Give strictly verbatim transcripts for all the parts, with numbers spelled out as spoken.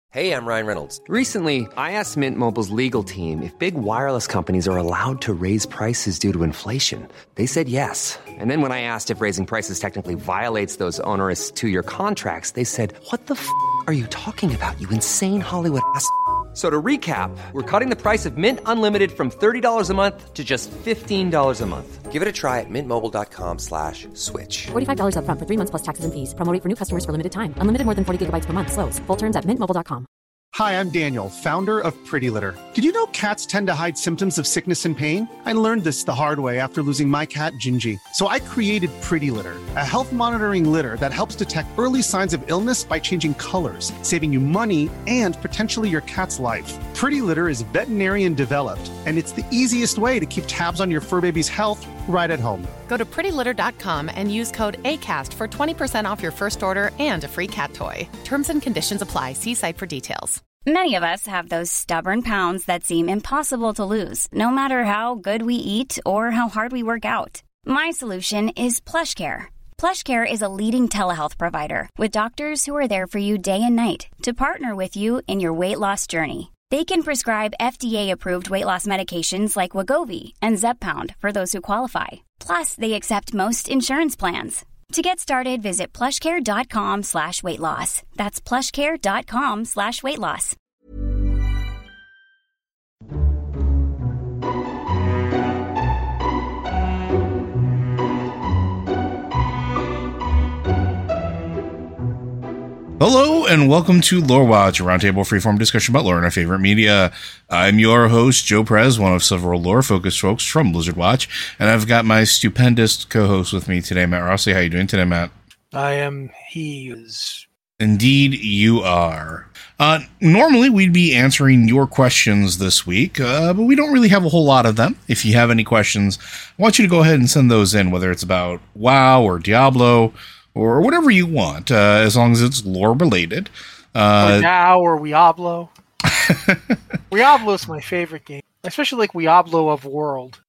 Hey, I'm Ryan Reynolds. Recently, I asked Mint Mobile's legal team if big wireless companies are allowed to raise prices due to inflation. They said yes. And then when I asked if raising prices technically violates those onerous two-year contracts, they said, what the f*** are you talking about, you insane Hollywood ass f- So to recap, we're cutting the price of Mint Unlimited from thirty dollars a month to just fifteen dollars a month. Give it a try at mintmobile.com slash switch. forty-five dollars up front for three months plus taxes and fees. Promo rate for new customers for limited time. Unlimited more than forty gigabytes per month. Slows full terms at mint mobile dot com. Hi, I'm Daniel, founder of Pretty Litter. Did you know cats tend to hide symptoms of sickness and pain? I learned this the hard way after losing my cat, Gingy. So I created Pretty Litter, a health monitoring litter that helps detect early signs of illness by changing colors, saving you money and potentially your cat's life. Pretty Litter is veterinarian developed, and it's the easiest way to keep tabs on your fur baby's health right at home. Go to pretty litter dot com and use code ACAST for twenty percent off your first order and a free cat toy. Terms and conditions apply. See site for details. Many of us have those stubborn pounds that seem impossible to lose, no matter how good we eat or how hard we work out. My solution is PlushCare. PlushCare is a leading telehealth provider with doctors who are there for you day and night to partner with you in your weight loss journey. They can prescribe F D A-approved weight loss medications like Wegovy and Zepbound for those who qualify. Plus, they accept most insurance plans. To get started, visit plushcare.com slash weight loss. That's plushcare.com slash weight loss. Hello and welcome to Lore Watch, a roundtable freeform discussion about lore and our favorite media. I'm your host, Joe Perez, one of several lore-focused folks from Blizzard Watch, and I've got my stupendous co-host with me today, Matt Rossi. How are you doing today, Matt? I am. He is. Indeed, you are. Uh, normally, we'd be answering your questions this week, uh, but we don't really have a whole lot of them. If you have any questions, I want you to go ahead and send those in, whether it's about WoW or Diablo, or whatever you want, uh, as long as it's lore related. Uh, or now or Weablo. Weablo is my favorite game, especially like Weablo of World.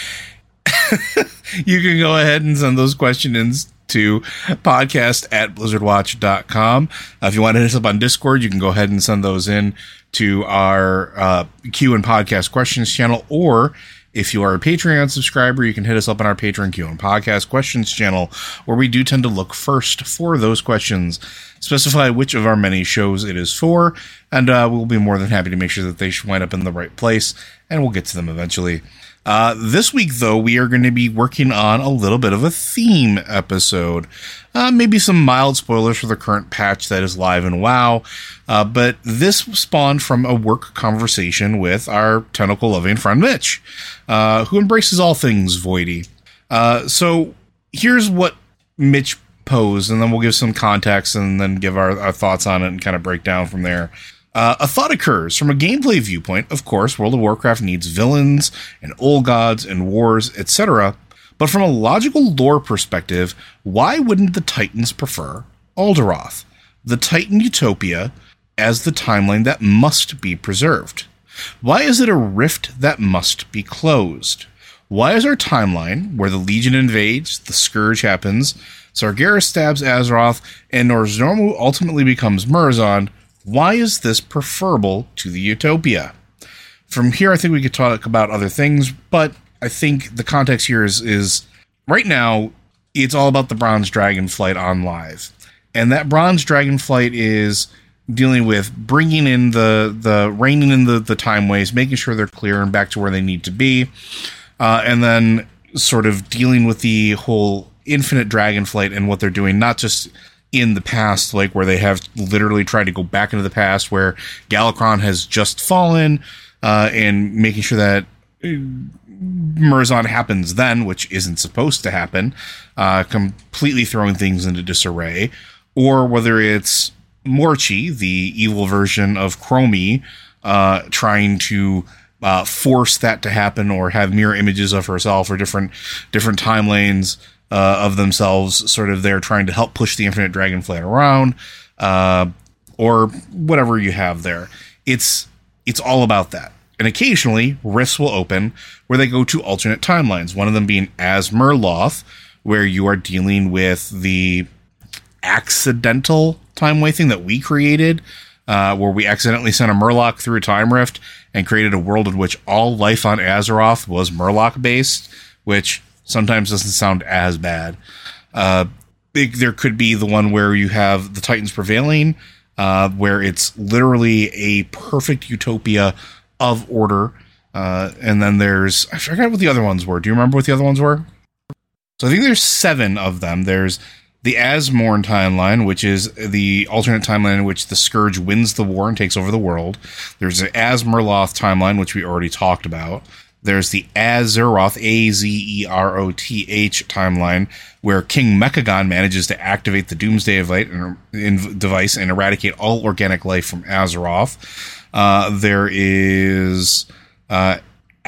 You can go ahead and send those questions to podcast at blizzardwatch dot com. Uh, if you want to hit us up on Discord, you can go ahead and send those in to our uh, Q and Podcast Questions channel, or if you are a Patreon subscriber, you can hit us up on our Patreon Q and Podcast Questions channel, where we do tend to look first for those questions, specify which of our many shows it is for, and uh, we'll be more than happy to make sure that they wind up in the right place, and we'll get to them eventually. Uh, this week, though, we are going to be working on a little bit of a theme episode. Uh, maybe some mild spoilers for the current patch that is live in WoW, uh, but this spawned from a work conversation with our tentacle-loving friend Mitch, uh, who embraces all things voidy. Uh, so here's what Mitch posed, and then we'll give some context and then give our, our thoughts on it and kind of break down from there. Uh, a thought occurs. From a gameplay viewpoint, of course, World of Warcraft needs villains and old gods and wars, et cetera. But from a logical lore perspective, why wouldn't the Titans prefer Alderoth, the Titan utopia, as the timeline that must be preserved? Why is it a rift that must be closed? Why is our timeline, where the Legion invades, the Scourge happens, Sargeras stabs Azeroth, and Nozdormu ultimately becomes Murazond, why is this preferable to the Utopia? From here, I think we could talk about other things, but I think the context here is, is right now, it's all about the Bronze Dragonflight on live. And that Bronze Dragonflight is dealing with bringing in the, the reining in the, the timeways, making sure they're clear and back to where they need to be, uh, and then sort of dealing with the whole Infinite Dragonflight and what they're doing, not just in the past, like where they have literally tried to go back into the past, where Galakrond has just fallen, uh, and making sure that Murazond happens then, which isn't supposed to happen, uh, completely throwing things into disarray, or whether it's Morchi, the evil version of Chromie, uh, trying to uh, force that to happen, or have mirror images of herself or different different time lanes uh, of themselves, sort of there trying to help push the Infinite Dragonflight around, uh, or whatever you have there. It's it's all about that. And occasionally, rifts will open where they go to alternate timelines, one of them being As Murloth, where you are dealing with the accidental timeway thing that we created, uh, where we accidentally sent a Murloc through a time rift and created a world in which all life on Azeroth was Murloc-based, which sometimes doesn't sound as bad. Uh, big, there could be the one where you have the Titans prevailing, uh, where it's literally a perfect utopia of order. Uh, and then there's, I forgot what the other ones were. Do you remember what the other ones were? So I think there's seven of them. There's the Asmorn timeline, which is the alternate timeline in which the Scourge wins the war and takes over the world. There's the Azmerloth timeline, which we already talked about. There's the Azeroth, A Z E R O T H timeline, where King Mechagon manages to activate the Doomsday device and eradicate all organic life from Azeroth. Uh, there is uh,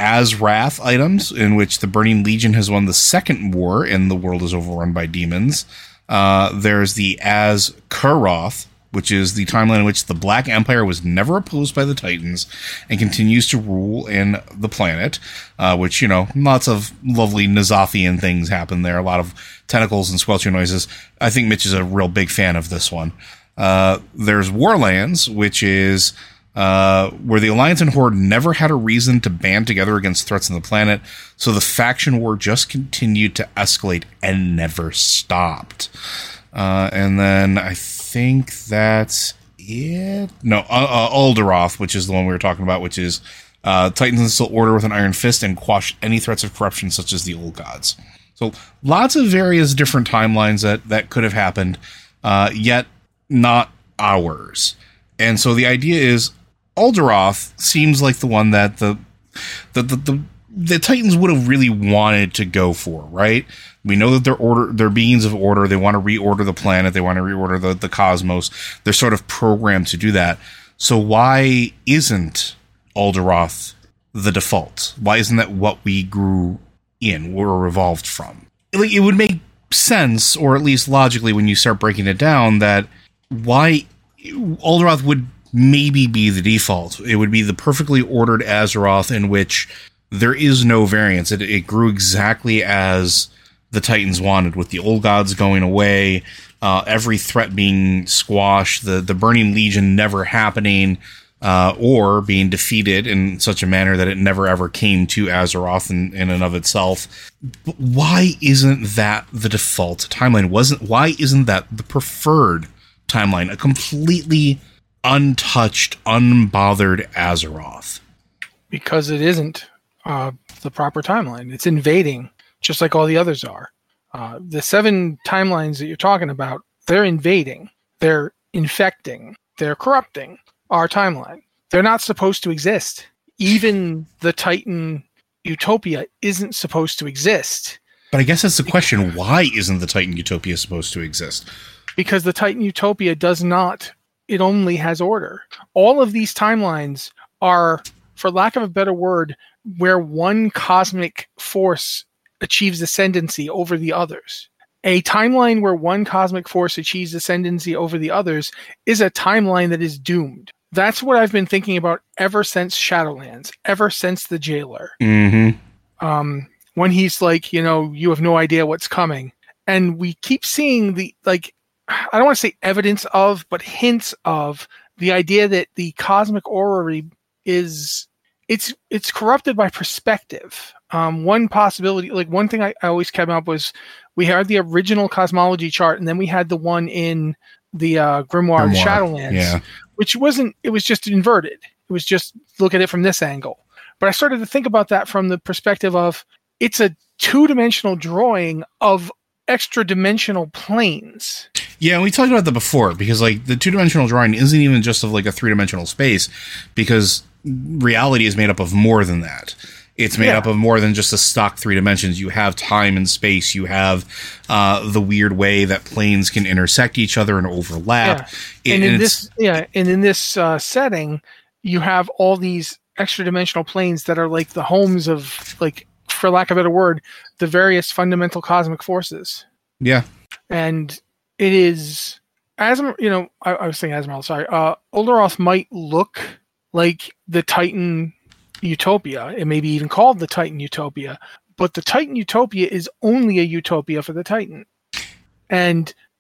Azrath items, in which the Burning Legion has won the second war and the world is overrun by demons. Uh, there's the Az-Kuroth, which is the timeline in which the Black Empire was never opposed by the Titans and continues to rule in the planet, uh, which, you know, lots of lovely Nazathian things happen there, a lot of tentacles and squelching noises. I think Mitch is a real big fan of this one. Uh, there's Warlands, which is uh, where the Alliance and Horde never had a reason to band together against threats on the planet, so the faction war just continued to escalate and never stopped. Uh, and then I think that's it. No, uh, uh, Uldaroth, which is the one we were talking about, which is uh, Titans instill order with an iron fist and quash any threats of corruption, such as the old gods. So lots of various different timelines that, that could have happened, uh, yet not ours. And so the idea is Uldaroth seems like the one that the the the, the, the Titans would have really wanted to go for, right? We know that they're order, they're beings of order. They want to reorder the planet. They want to reorder the, the cosmos. They're sort of programmed to do that. So why isn't Uldaroth the default? Why isn't that what we grew in, or evolved from? Like, it would make sense, or at least logically, when you start breaking it down, that why Uldaroth would maybe be the default. It would be the perfectly ordered Azeroth in which there is no variance. It, it grew exactly as the Titans wanted, with the old gods going away, uh, every threat being squashed, the, the Burning Legion never happening, uh, or being defeated in such a manner that it never ever came to Azeroth in, in and of itself. But why isn't that the default timeline? Wasn't why isn't that the preferred timeline? A completely untouched, unbothered Azeroth. Because it isn't uh, the proper timeline. It's invading, just like all the others are. Uh, the seven timelines that you're talking about, they're invading, they're infecting, they're corrupting our timeline. They're not supposed to exist. Even the Titan Utopia isn't supposed to exist. But I guess that's the question. Why isn't the Titan Utopia supposed to exist? Because the Titan Utopia does not. It only has order. All of these timelines are, for lack of a better word, where one cosmic force achieves ascendancy over the others. A timeline where one cosmic force achieves ascendancy over the others is a timeline that is doomed. That's what I've been thinking about ever since Shadowlands, ever since the Jailer. Mm-hmm. Um, when he's like, you know, you have no idea what's coming. And we keep seeing the, like, I don't want to say evidence of, but hints of the idea that the cosmic orrery is, it's it's corrupted by perspective. Um, one possibility, like one thing I, I always came up was we had the original cosmology chart, and then we had the one in the uh, Grimoire, Grimoire Shadowlands, yeah. which wasn't, it was just inverted. It was just look at it from this angle. But I started to think about that from the perspective of it's a two-dimensional drawing of extra-dimensional planes. Yeah, and we talked about that before, because like the two-dimensional drawing isn't even just of like a three-dimensional space, because reality is made up of more than that. It's made Yeah. up of more than just a stock three dimensions. You have time and space. You have uh, the weird way that planes can intersect each other and overlap. Yeah. It- and in it's- this, yeah, and in this uh, setting, you have all these extra-dimensional planes that are like the homes of, like, for lack of a better word, the various fundamental cosmic forces. yeah, And it is, as you know, I, I was saying Azrael, sorry, uh, Uldaroth might look like the Titan Utopia. It may be even called the Titan Utopia, but the Titan Utopia is only a utopia for the Titan. And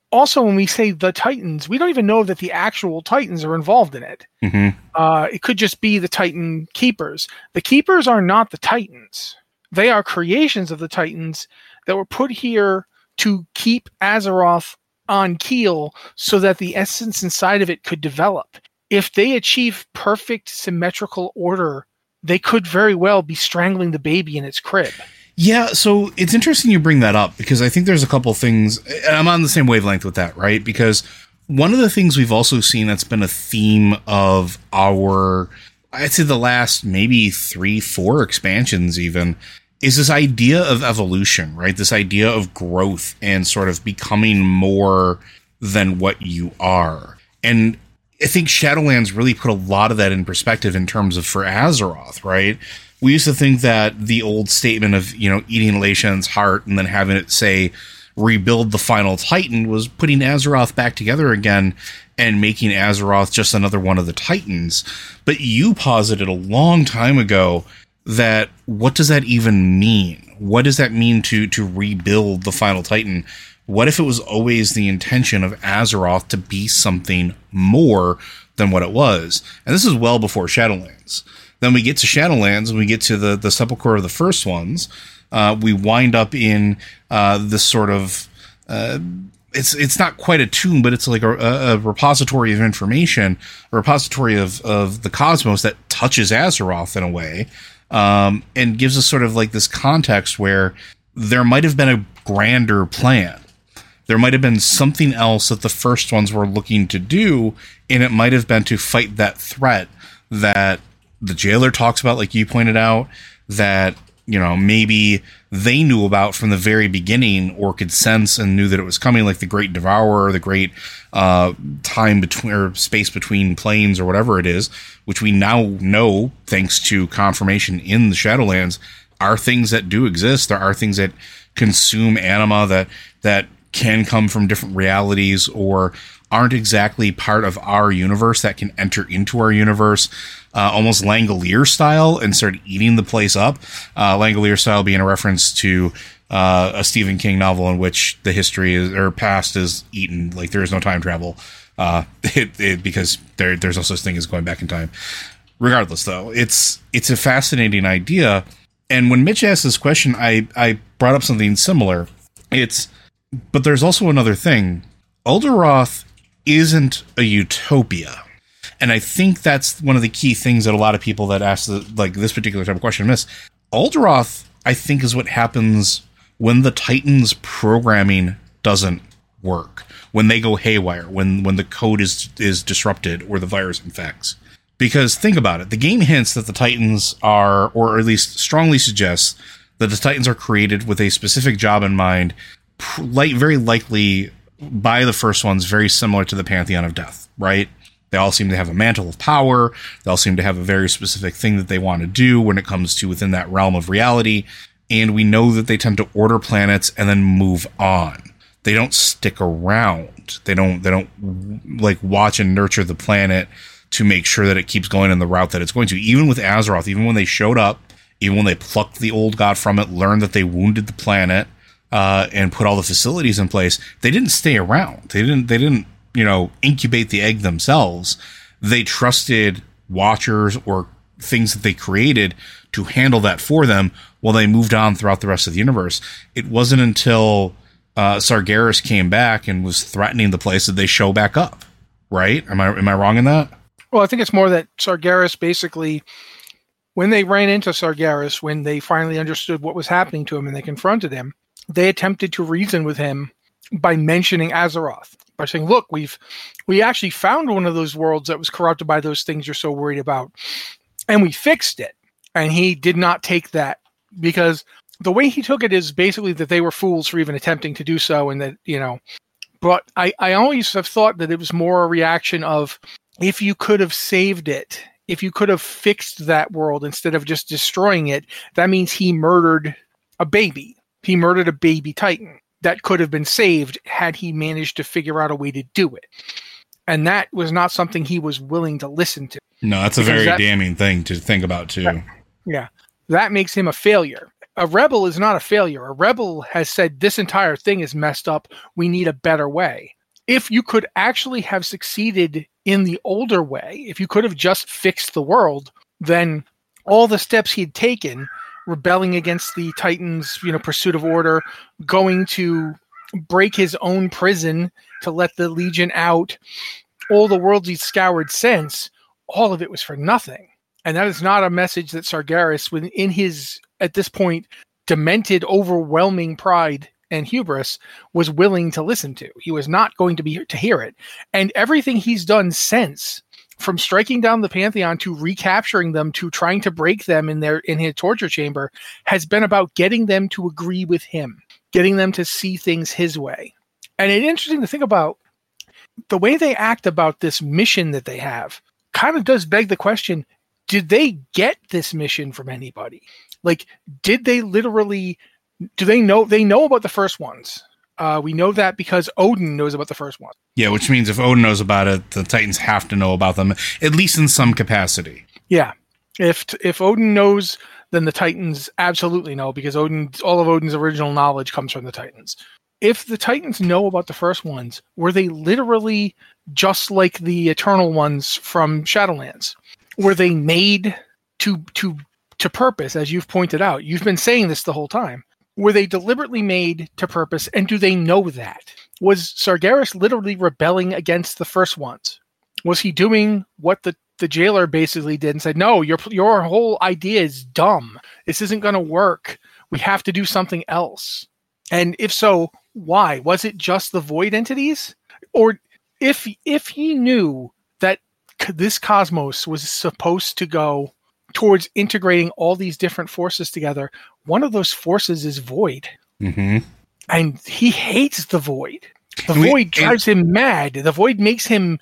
also, when we say the Titans, we don't even know that the actual Titans are involved in it. Mm-hmm. Uh, it could just be the Titan Keepers. The Keepers are not the Titans. They are creations of the Titans that were put here to keep Azeroth on keel so that the essence inside of it could develop. If they achieve perfect symmetrical order, they could very well be strangling the baby in its crib. Yeah, so it's interesting you bring that up because I think there's a couple things, and I'm on the same wavelength with that, right? Because one of the things we've also seen that's been a theme of our, I'd say the last maybe three, four expansions even, is this idea of evolution, right? This idea of growth and sort of becoming more than what you are. And I think Shadowlands really put a lot of that in perspective in terms of for Azeroth, right? We used to think that the old statement of, you know, eating Lashan's heart and then having it say, rebuild the final Titan was putting Azeroth back together again and making Azeroth just another one of the Titans. But you posited a long time ago that what does that even mean? What does that mean to, to rebuild the final Titan? What if it was always the intention of Azeroth to be something more than what it was? And this is well before Shadowlands. Then we get to Shadowlands and we get to the, the sepulcher of the first ones. Uh, we wind up in uh, this sort of, uh, it's it's not quite a tomb, but it's like a, a repository of information, a repository of, of the cosmos that touches Azeroth in a way, um, and gives us sort of like this context where there might have been a grander plan. There might have been something else that the first ones were looking to do, and it might have been to fight that threat that the Jailer talks about, like you pointed out, that, you know, maybe they knew about from the very beginning or could sense and knew that it was coming, like the Great Devourer, the great uh, time between or space between planes or whatever it is, which we now know, thanks to confirmation in the Shadowlands, are things that do exist. There are things that consume anima that that can come from different realities or aren't exactly part of our universe that can enter into our universe, uh, almost Langolier style, and start eating the place up. Uh, Langolier style being a reference to uh, a Stephen King novel in which the history is, or past is eaten. Like there is no time travel, uh, it, it, because there, there's no such thing as going back in time. Regardless, though, it's it's a fascinating idea. And when Mitch asked this question, I, I brought up something similar. It's, but there's also another thing. Uldaroth isn't a utopia. And I think that's one of the key things that a lot of people that ask the, like this particular type of question miss. Uldaroth, I think, is what happens when the Titans programming doesn't work, when they go haywire, when when the code is is disrupted or the virus infects. Because think about it, the game hints that the Titans are, or at least strongly suggests that the Titans are created with a specific job in mind, like very likely by the first ones, very similar to the Pantheon of Death, right? They all seem to have a mantle of power. They all seem to have a very specific thing that they want to do when it comes to within that realm of reality. And we know that they tend to order planets and then move on. They don't stick around. They don't, they don't like watch and nurture the planet to make sure that it keeps going in the route that it's going to. Even with Azeroth, even when they showed up, even when they plucked the old god from it, learned that they wounded the planet, Uh, and put all the facilities in place, they didn't stay around. They didn't, they didn't, you know, incubate the egg themselves. They trusted watchers or things that they created to handle that for them while they moved on throughout the rest of the universe. It wasn't until uh, Sargeras came back and was threatening the place that they show back up. Right? Am I, am I wrong in that? Well, I think it's more that Sargeras basically, when they ran into Sargeras, when they finally understood what was happening to him and they confronted him, they attempted to reason with him by mentioning Azeroth, by saying, look, we've, we actually found one of those worlds that was corrupted by those things you're so worried about, and we fixed it. And he did not take that, because the way he took it is basically that they were fools for even attempting to do so. And that, you know, but I, I always have thought that it was more a reaction of, if you could have saved it, if you could have fixed that world instead of just destroying it, that means he murdered a baby. He murdered a baby Titan that could have been saved had he managed to figure out a way to do it. And that was not something he was willing to listen to. No, that's a very that, damning thing to think about, too. That, yeah. That makes him a failure. A rebel is not a failure. A rebel has said, this entire thing is messed up. We need a better way. if you could actually have succeeded in the older way, if you could have just fixed the world, then all the steps he had taken, rebelling against the Titans, you know, pursuit of order, going to break his own prison to let the Legion out, all the worlds he'd scoured since, all of it was for nothing. And that is not a message that Sargeras, in his, at this point, demented, overwhelming pride and hubris, was willing to listen to. He was not going to be to hear it. And everything he's done since, from striking down the Pantheon to recapturing them to trying to break them in their in his torture chamber, has been about getting them to agree with him, getting them to see things his way. And it's interesting to think about the way they act about this mission that they have. Kind of does beg the question, did they get this mission from anybody? Like, did they literally, do they know, they know about the first ones. Uh, we know that because Odin knows about the first one. Yeah, which means if Odin knows about it, the Titans have to know about them, at least in some capacity. Yeah. If if Odin knows, then the Titans absolutely know, because Odin, all of Odin's original knowledge comes from the Titans. If the Titans know about the first ones, were they literally just like the Eternal ones from Shadowlands? Were they made to to to purpose, as you've pointed out? You've been saying this the whole time. Were they deliberately made to purpose, and do they know that? Was Sargeras literally rebelling against the first ones? Was he doing what the, the jailer basically did and said, no, your your whole idea is dumb. This isn't going to work. We have to do something else. And if so, why? Was it just the void entities? Or if if he knew that this cosmos was supposed to go towards integrating all these different forces together, one of those forces is void. Mm-hmm. And he hates the void. The We- void drives him mad. The void makes him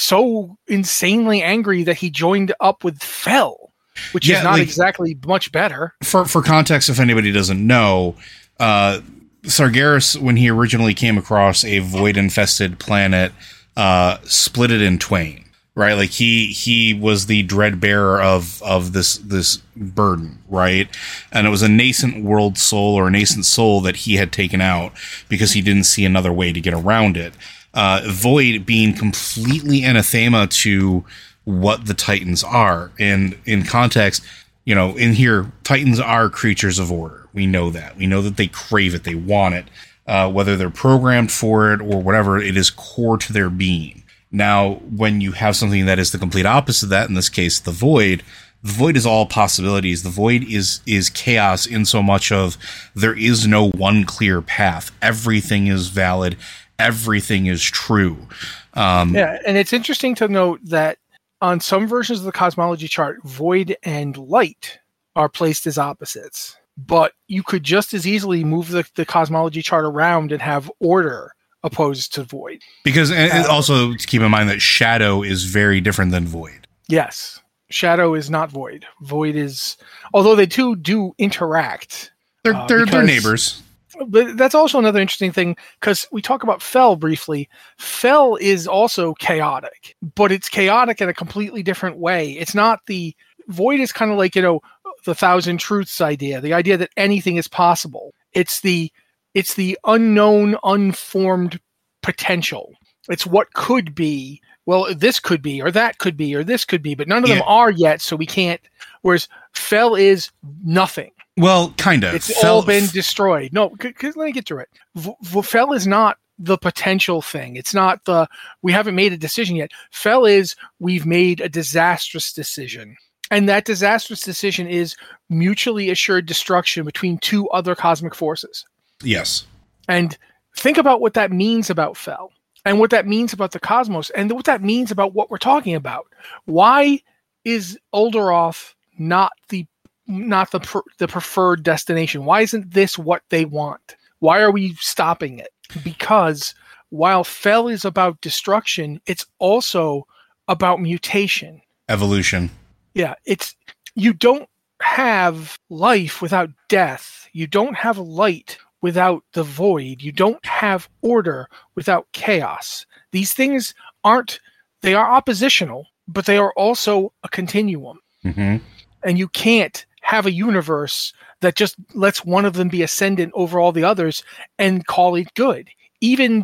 so insanely angry that he joined up with Fel, which Yeah, is not like- exactly much better. For for context, if anybody doesn't know, uh, Sargeras, when he originally came across a void-infested planet, uh, split it in twain. Right, like he he was the dread bearer of of this this burden, right? And it was a nascent world soul or a nascent soul that he had taken out because he didn't see another way to get around it. Uh, Void being completely anathema to what the Titans are, and in context, you know, in here, Titans are creatures of order. We know that. We know that they crave it, they want it, uh, whether they're programmed for it or whatever. It is core to their being. Now, when you have something that is the complete opposite of that, in this case, the void, the void is all possibilities. The void is is chaos in so much of there is no one clear path. Everything is valid. Everything is true. Um, Yeah, and it's interesting to note that on some versions of the cosmology chart, void and light are placed as opposites. But you could just as easily move the, the cosmology chart around and have order opposed to void. because and, and also to keep in mind that shadow is very different than void. Yes. Shadow is not void. Void is, although they two do interact. They're uh, they're, they're because- neighbors. But that's also another interesting thing, because we talk about Fel briefly. Fel is also chaotic, but it's chaotic in a completely different way. It's not the void is kind of like, you know, the thousand truths idea, the idea that anything is possible. It's the it's the unknown, unformed potential. It's what could be. Well, this could be, or that could be, or this could be, but none of them Yeah. are yet, so we can't. Whereas Fel is nothing. Well, kind of. It's all been destroyed. No, c- c- let me get to it. V- v- Fel is not the potential thing. It's not the, we haven't made a decision yet. Fel is, we've made a disastrous decision. And that disastrous decision is mutually assured destruction between two other cosmic forces. Yes. And think about what that means about Fel, and what that means about the cosmos, and what that means about what we're talking about. Why is Uldaroth not the not the pr- the preferred destination? Why isn't this what they want? Why are we stopping it? Because while Fel is about destruction, it's also about mutation. Evolution. Yeah, it's you don't have life without death. You don't have light without the void. You don't have order without chaos. These things aren't, they are oppositional, but they are also a continuum. Mm-hmm. And you can't have a universe that just lets one of them be ascendant over all the others and call it good. Even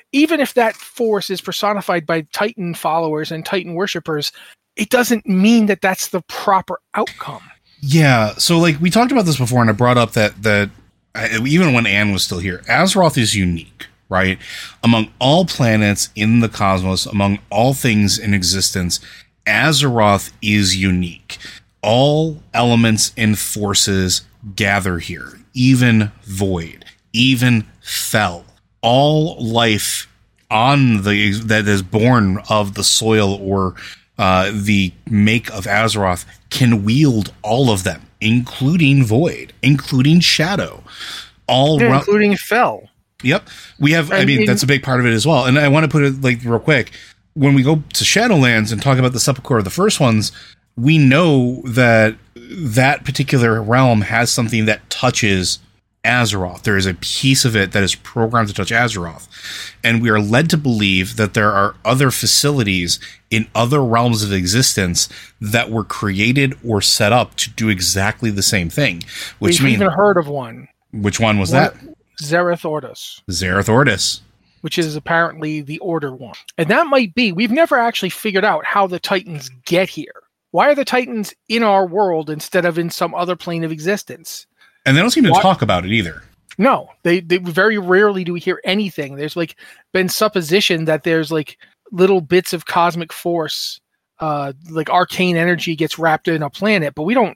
even if that force is personified by Titan followers and Titan worshippers, it doesn't mean that that's the proper outcome. Yeah. So like we talked about this before, and I brought up that, that uh, even when Anne was still here, Azeroth is unique, right? Among all planets in the cosmos, among all things in existence, Azeroth is unique. All elements and forces gather here, even void, even fel. All life on the that is born of the soil or uh, the make of Azeroth can wield all of them, including void, including shadow, all yeah, ru- including fel. Yep, we have. I And mean, in- that's a big part of it as well. And I want to put it like real quick. When we go to Shadowlands and talk about the Sepulchre of the first ones, we know that that particular realm has something that touches Azeroth. There is a piece of it that is programmed to touch Azeroth. And we are led to believe that there are other facilities in other realms of existence that were created or set up to do exactly the same thing. Which We've means, even heard of one. which one was One- that? Zereth Ordus, Zereth Ordus. which is apparently the Order one. And that might be, we've never actually figured out how the Titans get here. Why are the Titans in our world instead of in some other plane of existence? And they don't seem to What? talk about it either. No, they, they very rarely do we hear anything. There's like been supposition that there's like little bits of cosmic force, uh, like arcane energy gets wrapped in a planet, but we don't.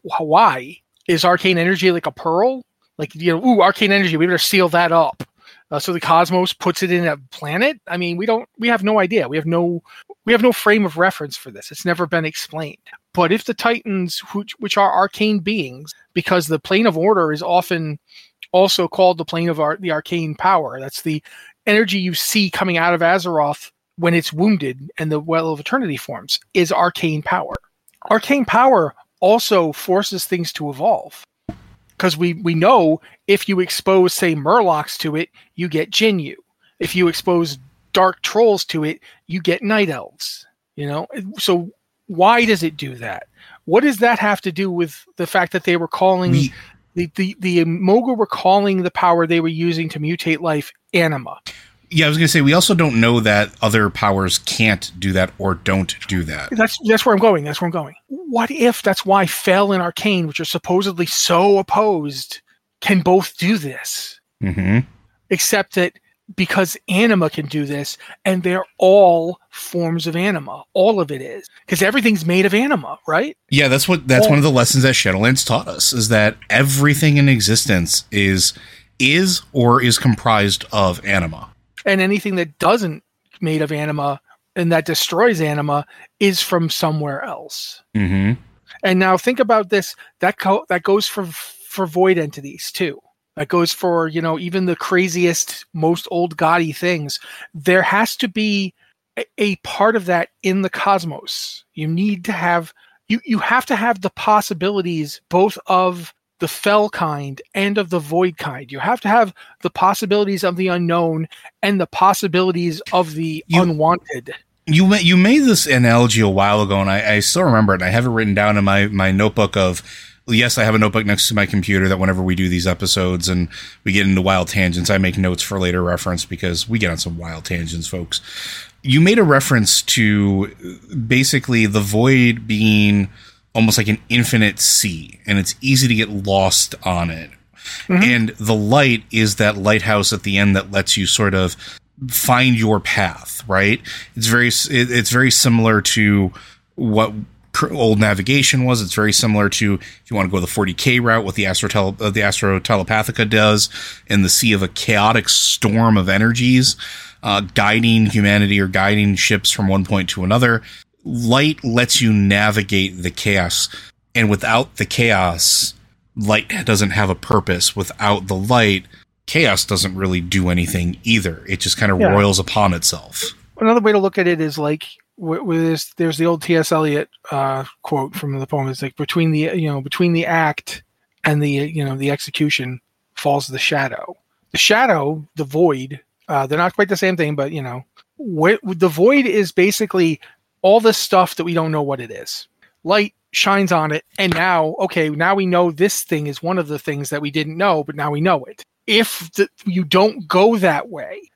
Why is arcane energy like a pearl? Like, you know, ooh, arcane energy. We better seal that up. Uh, so the cosmos puts it in a planet. I mean, we don't. We have no idea. We have no. We have no frame of reference for this. It's never been explained. But if the Titans, which, which are arcane beings, because the plane of order is often also called the plane of ar- the arcane power. That's the energy you see coming out of Azeroth when it's wounded and the Well of Eternity forms, is arcane power. Arcane power also forces things to evolve. Because we, we know if you expose, say, Murlocs to it, you get Jinyu. If you expose Dark Trolls to it, you get Night Elves. You know, so why does it do that? What does that have to do with the fact that they were calling We- the the the Mogu were calling the power they were using to mutate life anima? Yeah, I was going to say, we also don't know that other powers can't do that or don't do that. That's that's where I'm going. That's where I'm going. What if that's why Fel and Arcane, which are supposedly so opposed, can both do this? Mm-hmm. Except that because anima can do this, and they're all forms of anima. All of it is. Because everything's made of anima, right? Yeah, that's what that's Oh. one of the lessons that Shadowlands taught us, is that everything in existence is is or is comprised of anima. And anything that doesn't made of anima and that destroys anima is from somewhere else. Mm-hmm. And now think about this. That co- that goes for for void entities too. That goes for, you know, even the craziest, most old gaudy things. There has to be a, a part of that in the cosmos. You need to have you you have to have the possibilities both of the fel kind and of the void kind. You have to have the possibilities of the unknown and the possibilities of the You- unwanted. You ma- you made this analogy a while ago, and I, I still remember it. And I have it written down in my, my notebook of, yes, I have a notebook next to my computer that whenever we do these episodes and we get into wild tangents, I make notes for later reference because we get on some wild tangents, folks. You made a reference to basically the void being almost like an infinite sea, and it's easy to get lost on it. Mm-hmm. And the light is that lighthouse at the end that lets you sort of find your path, right? It's very it, it's very similar to what pr- old navigation was. It's very similar to, if you want to go the forty K route, what the Astro Tele- uh, the Astro Telepathica does in the sea of a chaotic storm of energies, uh, guiding humanity or guiding ships from one point to another. Light lets you navigate the chaos, and without the chaos, light doesn't have a purpose. Without the light, chaos doesn't really do anything either. It just kind of Yeah. roils upon itself. Another way to look at it is like with, with this, there's the old T S Eliot uh, quote from the poem. It's like between the you know between the act and the you know the execution falls the shadow. The shadow, the void. Uh, they're not quite the same thing, but you know, wh- the void is basically all this stuff that we don't know what it is. Light shines on it, and now, okay, now we know this thing is one of the things that we didn't know, but now we know it. If the, you don't go that way,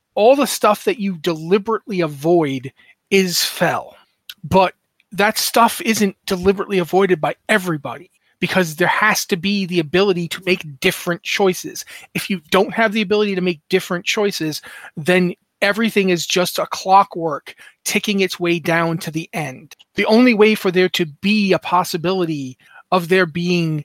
all the stuff that you deliberately avoid is fell. But that stuff isn't deliberately avoided by everybody, because there has to be the ability to make different choices. If you don't have the ability to make different choices, then everything is just a clockwork ticking its way down to the end. The only way for there to be a possibility of there being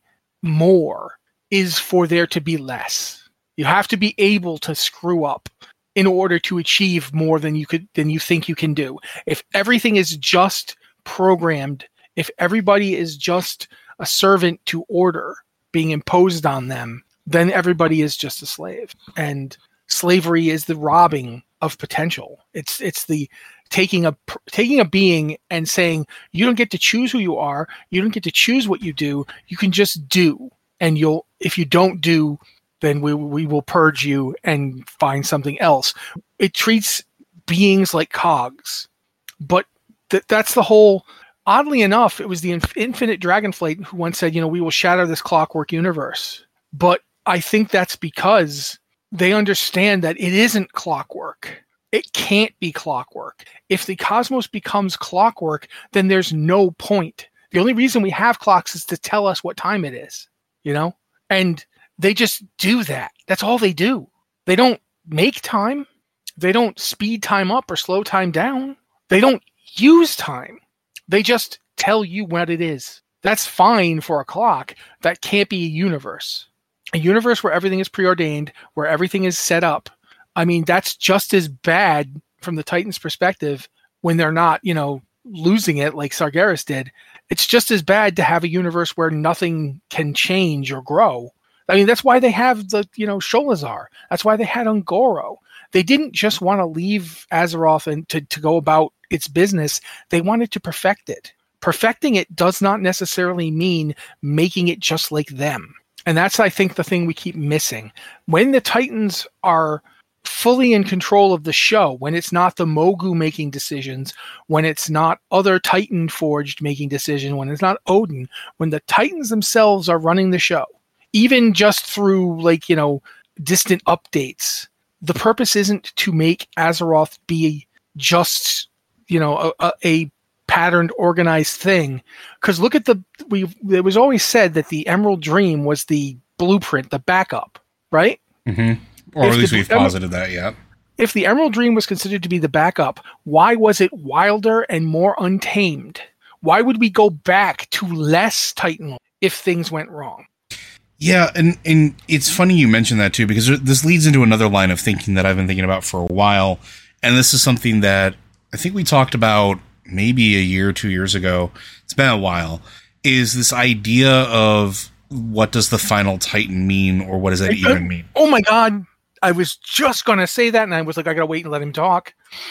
more is for there to be less. You have to be able to screw up in order to achieve more than you could than you think you can do. If everything is just programmed, if everybody is just a servant to order being imposed on them, then everybody is just a slave. And slavery is the robbing of potential. It's it's the taking a taking a being and saying, you don't get to choose who you are, you don't get to choose what you do, you can just do. And you'll if you don't do, then we we will purge you and find something else. It treats beings like cogs. But th- that's the whole. Oddly enough, it was the inf- Infinite Dragonflight who once said, you know, we will shatter this clockwork universe. But I think that's because they understand that it isn't clockwork. It can't be clockwork. If the cosmos becomes clockwork, then there's no point. The only reason we have clocks is to tell us what time it is, you know? And they just do that. That's all they do. They don't make time. They don't speed time up or slow time down. They don't use time. They just tell you what it is. That's fine for a clock. That can't be a universe. A universe where everything is preordained, where everything is set up. I mean, that's just as bad from the Titans' perspective when they're not, you know, losing it like Sargeras did. It's just as bad to have a universe where nothing can change or grow. I mean, that's why they have the, you know, Sholazar. That's why they had Ungoro. They didn't just want to leave Azeroth and to, to go about its business. They wanted to perfect it. Perfecting it does not necessarily mean making it just like them. And that's, I think, the thing we keep missing. When the Titans are fully in control of the show, when it's not the Mogu making decisions, when it's not other Titan Forged making decisions, when it's not Odin, when the Titans themselves are running the show, even just through, like, you know, distant updates, the purpose isn't to make Azeroth be just, you know, a, a patterned, organized thing. Because look at the, we. It was always said that the Emerald Dream was the blueprint, the backup, right? Mm-hmm. Or If at least the- we've posited that, yeah. If the Emerald Dream was considered to be the backup, why was it wilder and more untamed? Why would we go back to less Titan if things went wrong? Yeah, and, and it's funny you mentioned that too, because this leads into another line of thinking that I've been thinking about for a while. And this is something that I think we talked about maybe a year or two years ago. It's been a while. Is this idea of what does the final Titan mean, or what does that even mean? Oh my God. I was just going to say that, and I was like, I got to wait and let him talk.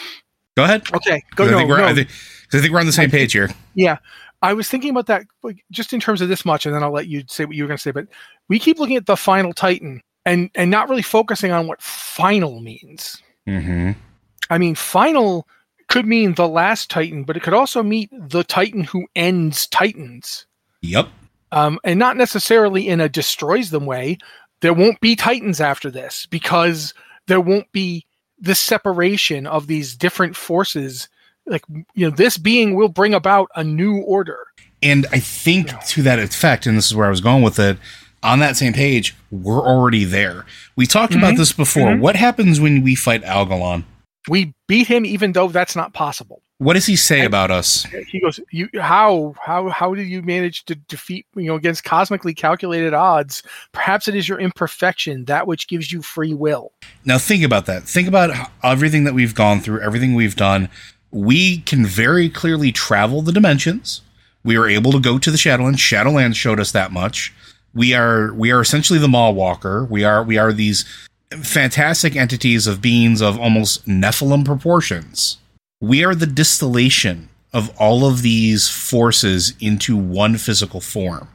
Go ahead. Okay. Go, 'Cause no, I think we're, no. I think, 'cause I think we're on the same page here. Yeah. I was thinking about that, like, just in terms of this much, and then I'll let you say what you were going to say. But we keep looking at the final Titan and, and not really focusing on what final means. Mm-hmm. I mean, final could mean the last Titan, but it could also mean the Titan who ends Titans. Yep. Um, and not necessarily in a destroys them way. There won't be Titans after this because there won't be this separation of these different forces. Like, you know, this being will bring about a new order. And I think Yeah. to that effect, and this is where I was going with it, on that same page, we're already there. We talked Mm-hmm. about this before. Mhm. What happens when we fight Algalon? We beat him even though that's not possible. What does he say about us? He goes, "You how how how did you manage to defeat, you know, against cosmically calculated odds? Perhaps it is your imperfection, that which gives you free will." Now think about that. Think about how- everything that we've gone through, everything we've done. We can very clearly travel the dimensions. We are able to go to the Shadowlands. Shadowlands showed us that much. We are we are essentially the Maw Walker. We are we are these fantastic entities of beings of almost Nephilim proportions. We are the distillation of all of these forces into one physical form.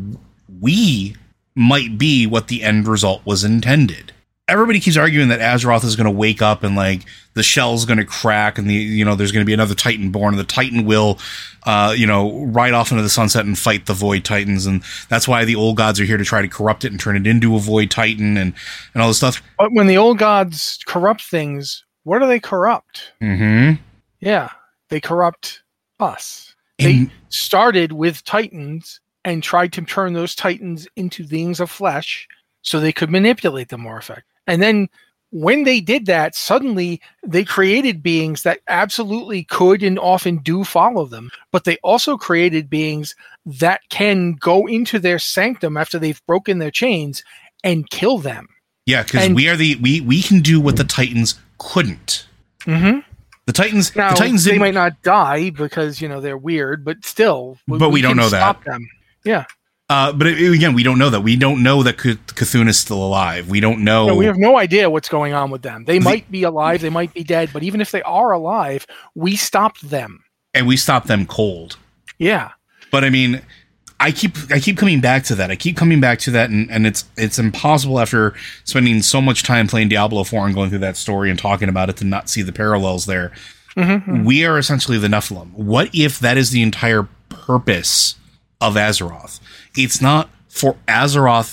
We might be what the end result was intended. Everybody keeps arguing that Azeroth is going to wake up and, like, the shell's going to crack and the, you know, there's going to be another Titan born and the Titan will, uh, you know, ride off into the sunset and fight the Void Titans. And that's why the old gods are here to try to corrupt it and turn it into a Void Titan and, and all this stuff. But when the old gods corrupt things, what do they corrupt? Mm-hmm. Yeah, they corrupt us. They And- started with Titans and tried to turn those Titans into beings of flesh so they could manipulate them more effectively. And then when they did that, suddenly they created beings that absolutely could and often do follow them. But they also created beings that can go into their sanctum after they've broken their chains and kill them. Yeah, because And- we are the we we can do what the Titans couldn't. Mm-hmm. The Titans, Now, the Titans they didn't, might not die because, you know, they're weird, but still. But we don't can know that. stop them. Yeah. Uh, but it, again, we don't know that. We don't know that C- Cthulhu is still alive. We don't know. No, we have no idea what's going on with them. They might be alive, they might be dead, but even if they are alive, we stopped them. And we stopped them cold. Yeah. But I mean, I keep I keep coming back to that. I keep coming back to that, and, and it's it's impossible after spending so much time playing Diablo four and going through that story and talking about it to not see the parallels there. Mm-hmm. We are essentially the Nephilim. What if that is the entire purpose of Azeroth? It's not for Azeroth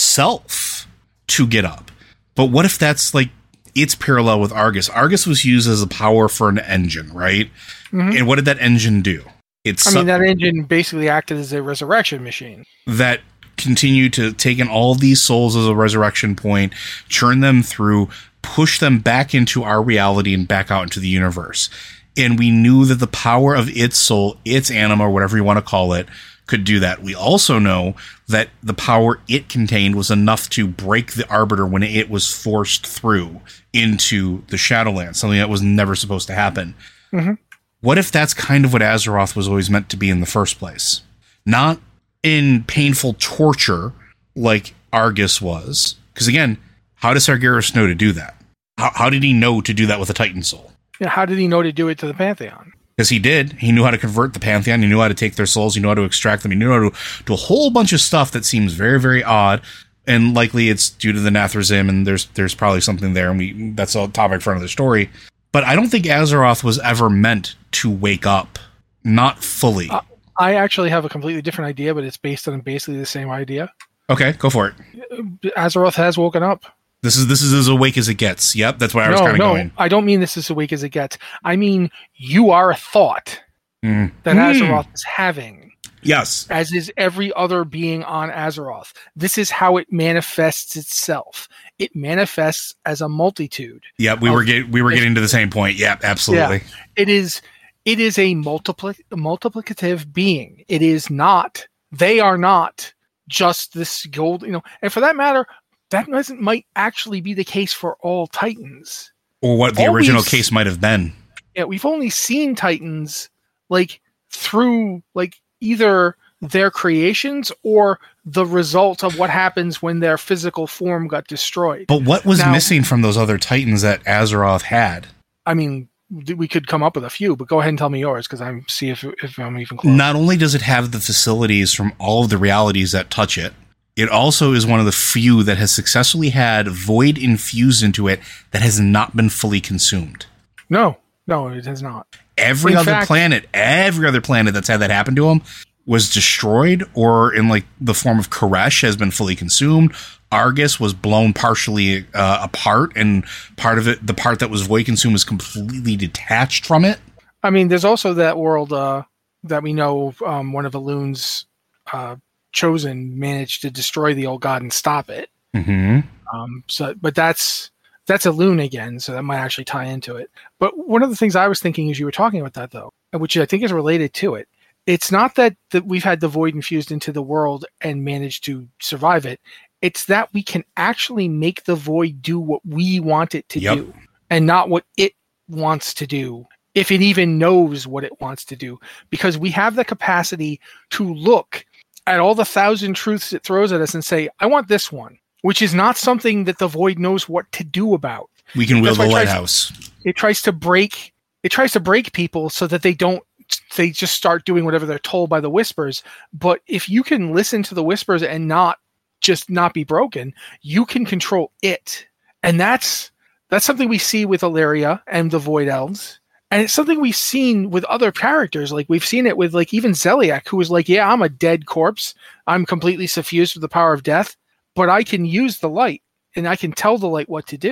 itself to get up, but what if that's like its parallel with Argus? Argus was used as a power for an engine, right? Mm-hmm. And what did that engine do? It's I mean, that engine basically acted as a resurrection machine. that continued to take in all these souls as a resurrection point, churn them through, push them back into our reality and back out into the universe. And we knew that the power of its soul, its anima, or whatever you want to call it, could do that. We also know that the power it contained was enough to break the Arbiter when it was forced through into the Shadowlands, something that was never supposed to happen. Mm-hmm. What if that's kind of what Azeroth was always meant to be in the first place? Not in painful torture like Argus was. Because again, how does Sargeras know to do that? How, how did he know to do that with a Titan soul? Yeah, how did he know to do it to the Pantheon? Because he did. He knew how to convert the Pantheon. He knew how to take their souls. He knew how to extract them. He knew how to do a whole bunch of stuff that seems very, very odd. And likely it's due to the Nathrazim, and there's there's probably something there. And we that's a topic for another story. But I don't think Azeroth was ever meant to wake up. Not fully. Uh, I actually have a completely different idea, but it's based on basically the same idea. Okay, go for it. Azeroth has woken up. This is this is as awake as it gets. Yep, that's why I was No, kind of no, going. I don't mean this as awake as it gets. I mean, you are a thought Mm. that Mm. Azeroth is having, Yes. as is every other being on Azeroth. This is how it manifests itself. It manifests as a multitude. Yep, we were get, we were getting to the same point. Yep, absolutely. Yeah. It is it is a multipli- multiplicative being. It is not, they are not just this gold, you know, and for that matter, that doesn't might actually be the case for all Titans. Or what the All original these- case might have been. Yeah, we've only seen Titans like through like either their creations or the result of what happens when their physical form got destroyed. But what was Now- missing from those other Titans that Azeroth had? I mean, we could come up with a few, but go ahead and tell me yours because I'm see if if I'm even close. Not only does it have the facilities from all of the realities that touch it, it also is one of the few that has successfully had void infused into it that has not been fully consumed. No, no, it has not. Every In other fact- planet, every other planet that's had that happen to them was destroyed, or in like the form of Koresh has been fully consumed. Argus was blown partially uh, apart, and part of it, the part that was void consumed, is completely detached from it. I mean, there's also that world uh, that we know um, one of Elun's uh, chosen managed to destroy the old god and stop it. Mm-hmm. Um, so, but that's that's Elun again, so that might actually tie into it. But one of the things I was thinking as you were talking about that, though, which I think is related to it, it's not that, that we've had the void infused into the world and managed to survive it. It's that we can actually make the void do what we want it to Yep. do and not what it wants to do, if it even knows what it wants to do. Because we have the capacity to look at all the thousand truths it throws at us and say, I want this one, which is not something that the void knows what to do about. We can wield That's the why it tries- lighthouse. It tries to break it tries to break people so that they don't they just start doing whatever they're told by the whispers. But if you can listen to the whispers and not just not be broken, you can control it. And that's that's something we see with Illyria and the Void Elves. And it's something we've seen with other characters. Like we've seen it with like even Zeliek, who was like, yeah, I'm a dead corpse. I'm completely suffused with the power of death, but I can use the light and I can tell the light what to do.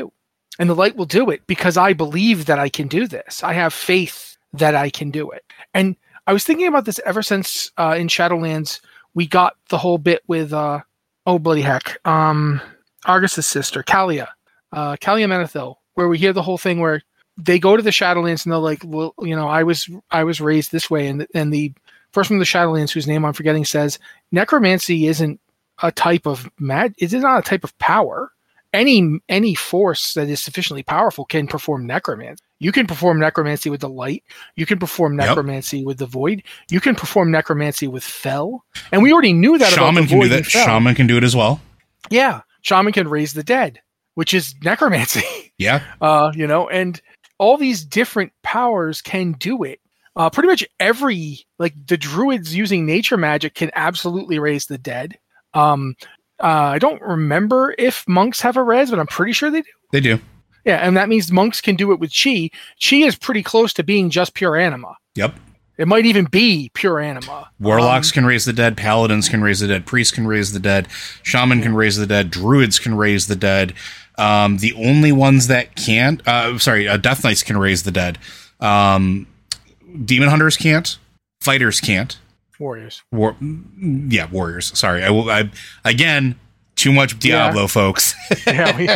And the light will do it because I believe that I can do this. I have faith that I can do it. And I was thinking about this ever since uh, in Shadowlands, we got the whole bit with, uh, oh, bloody heck, um, Argus' sister, Kalia, uh, Kalia Menethil, where we hear the whole thing where they go to the Shadowlands and they're like, well, you know, I was I was raised this way. And, and the person from the Shadowlands, whose name I'm forgetting, says, necromancy isn't a type of mag, it is not a type of power. Any any force that is sufficiently powerful can perform necromancy. You can perform necromancy with the light. You can perform necromancy yep. with the void. You can perform necromancy with fel. And we already knew that Shaman about the can void do that. and fel. Shaman can do it as well. Yeah. Shaman can raise the dead, which is necromancy. Yeah. Uh, you know, and all these different powers can do it. Uh, pretty much every, like the druids using nature magic can absolutely raise the dead. Um, uh, I don't remember if monks have a res, but I'm pretty sure they do. They do. Yeah, and that means monks can do it with chi. Chi is pretty close to being just pure anima. Yep. It might even be pure anima. Warlocks um, can raise the dead. Paladins can raise the dead. Priests can raise the dead. Shaman can raise the dead. Druids can raise the dead. Um, the only ones that can't, uh, sorry, uh, Death Knights can raise the dead. Um, Demon Hunters can't. Fighters can't. Warriors. War, yeah, warriors. Sorry, I will. I again, too much Diablo, yeah. folks. yeah, we,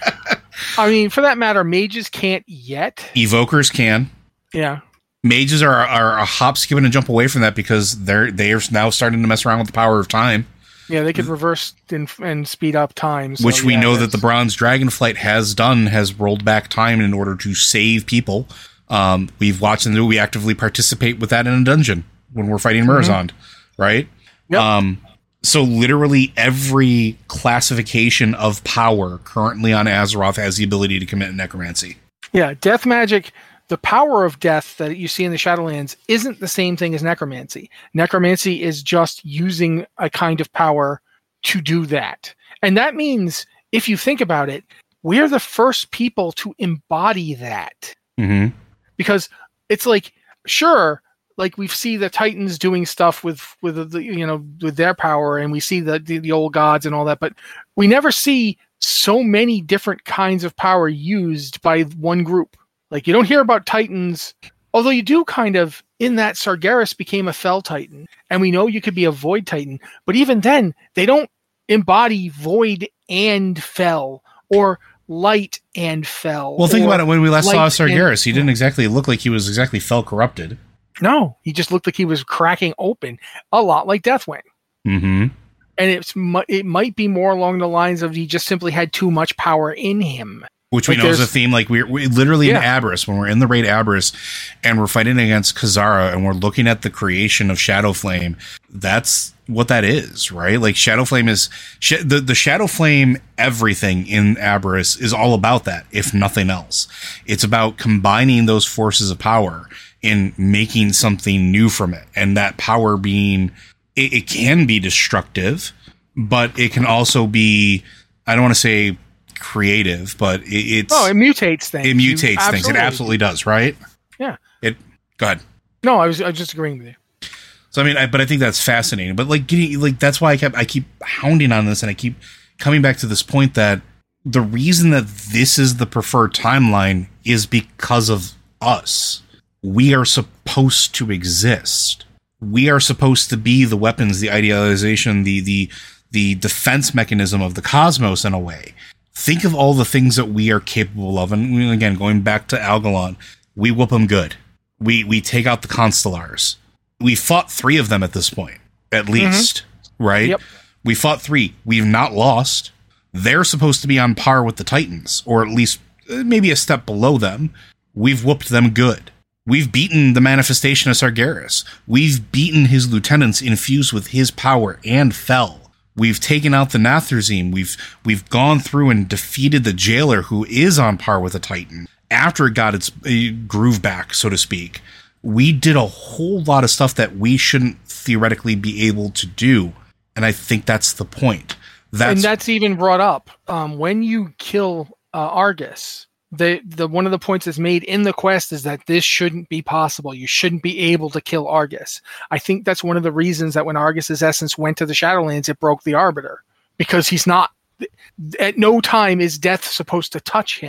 I mean, for that matter, mages can't yet. Evokers can. Yeah. Mages are are a hop, skip, and a jump away from that because they're they are now starting to mess around with the power of time. Yeah, they could reverse and, and speed up time. So Which we yeah, know that's... that the Bronze Dragonflight has done, has rolled back time in order to save people. Um, we've watched them do. We actively participate with that in a dungeon when we're fighting Murazond, mm-hmm. right? Yep. Um, so literally every classification of power currently on Azeroth has the ability to commit necromancy. Yeah, death magic, the power of death that you see in the Shadowlands isn't the same thing as necromancy. Necromancy is just using a kind of power to do that. And that means, if you think about it, we're the first people to embody that. Mm-hmm. Because it's like, sure, like we see the Titans doing stuff with, with the, you know, with their power, and we see the, the the old gods and all that, but we never see so many different kinds of power used by one group. Like you don't hear about Titans, although you do kind of in that Sargeras became a Fel Titan, and we know you could be a Void Titan, but even then they don't embody Void and Fel or light and Fel. Well, think about it. When we last saw Sargeras, and, he didn't exactly look like he was exactly Fel corrupted. No, he just looked like he was cracking open, a lot like Deathwing. Mm-hmm. And it's it might be more along the lines of he just simply had too much power in him. Which like we know is a theme. Like we're, we literally yeah. in Abyss, when we're in the raid Abyss and we're fighting against Khazara and we're looking at the creation of Shadowflame, that's what that is, right? Like Shadowflame is sh- the, the Shadowflame, everything in Abyss is all about that, if nothing else. It's about combining those forces of power in making something new from it. And that power being, it, it can be destructive, but it can also be, I don't want to say creative, but it, it's oh, it mutates things. It mutates things. It absolutely does, right? Yeah. It. Go ahead. No, I was I was just agreeing with you. So I mean, I, but I think that's fascinating. But like, getting like that's why I kept I keep hounding on this, and I keep coming back to this point that the reason that this is the preferred timeline is because of us. We are supposed to exist. We are supposed to be the weapons, the idealization, the the the defense mechanism of the cosmos in a way. Think of all the things that we are capable of. And again, going back to Algalon, we whoop them good. We we take out the Constellars. We fought three of them at this point, at least, mm-hmm. right? Yep. We fought three. We've not lost. They're supposed to be on par with the Titans, or at least maybe a step below them. We've whooped them good. We've beaten the manifestation of Sargeras. We've beaten his lieutenants infused with his power and Fel. We've taken out the Nathrezim. We've we've gone through and defeated the Jailer, who is on par with a Titan, after it got its uh, groove back, so to speak. We did a whole lot of stuff that we shouldn't theoretically be able to do, and I think that's the point. That's, and that's even brought up. Um, when you kill uh, Argus, the the one of the points that's made in the quest is that this shouldn't be possible. You shouldn't be able to kill Argus. I think that's one of the reasons that when Argus's essence went to the Shadowlands, it broke the Arbiter, because he's not. At no time is death supposed to touch him.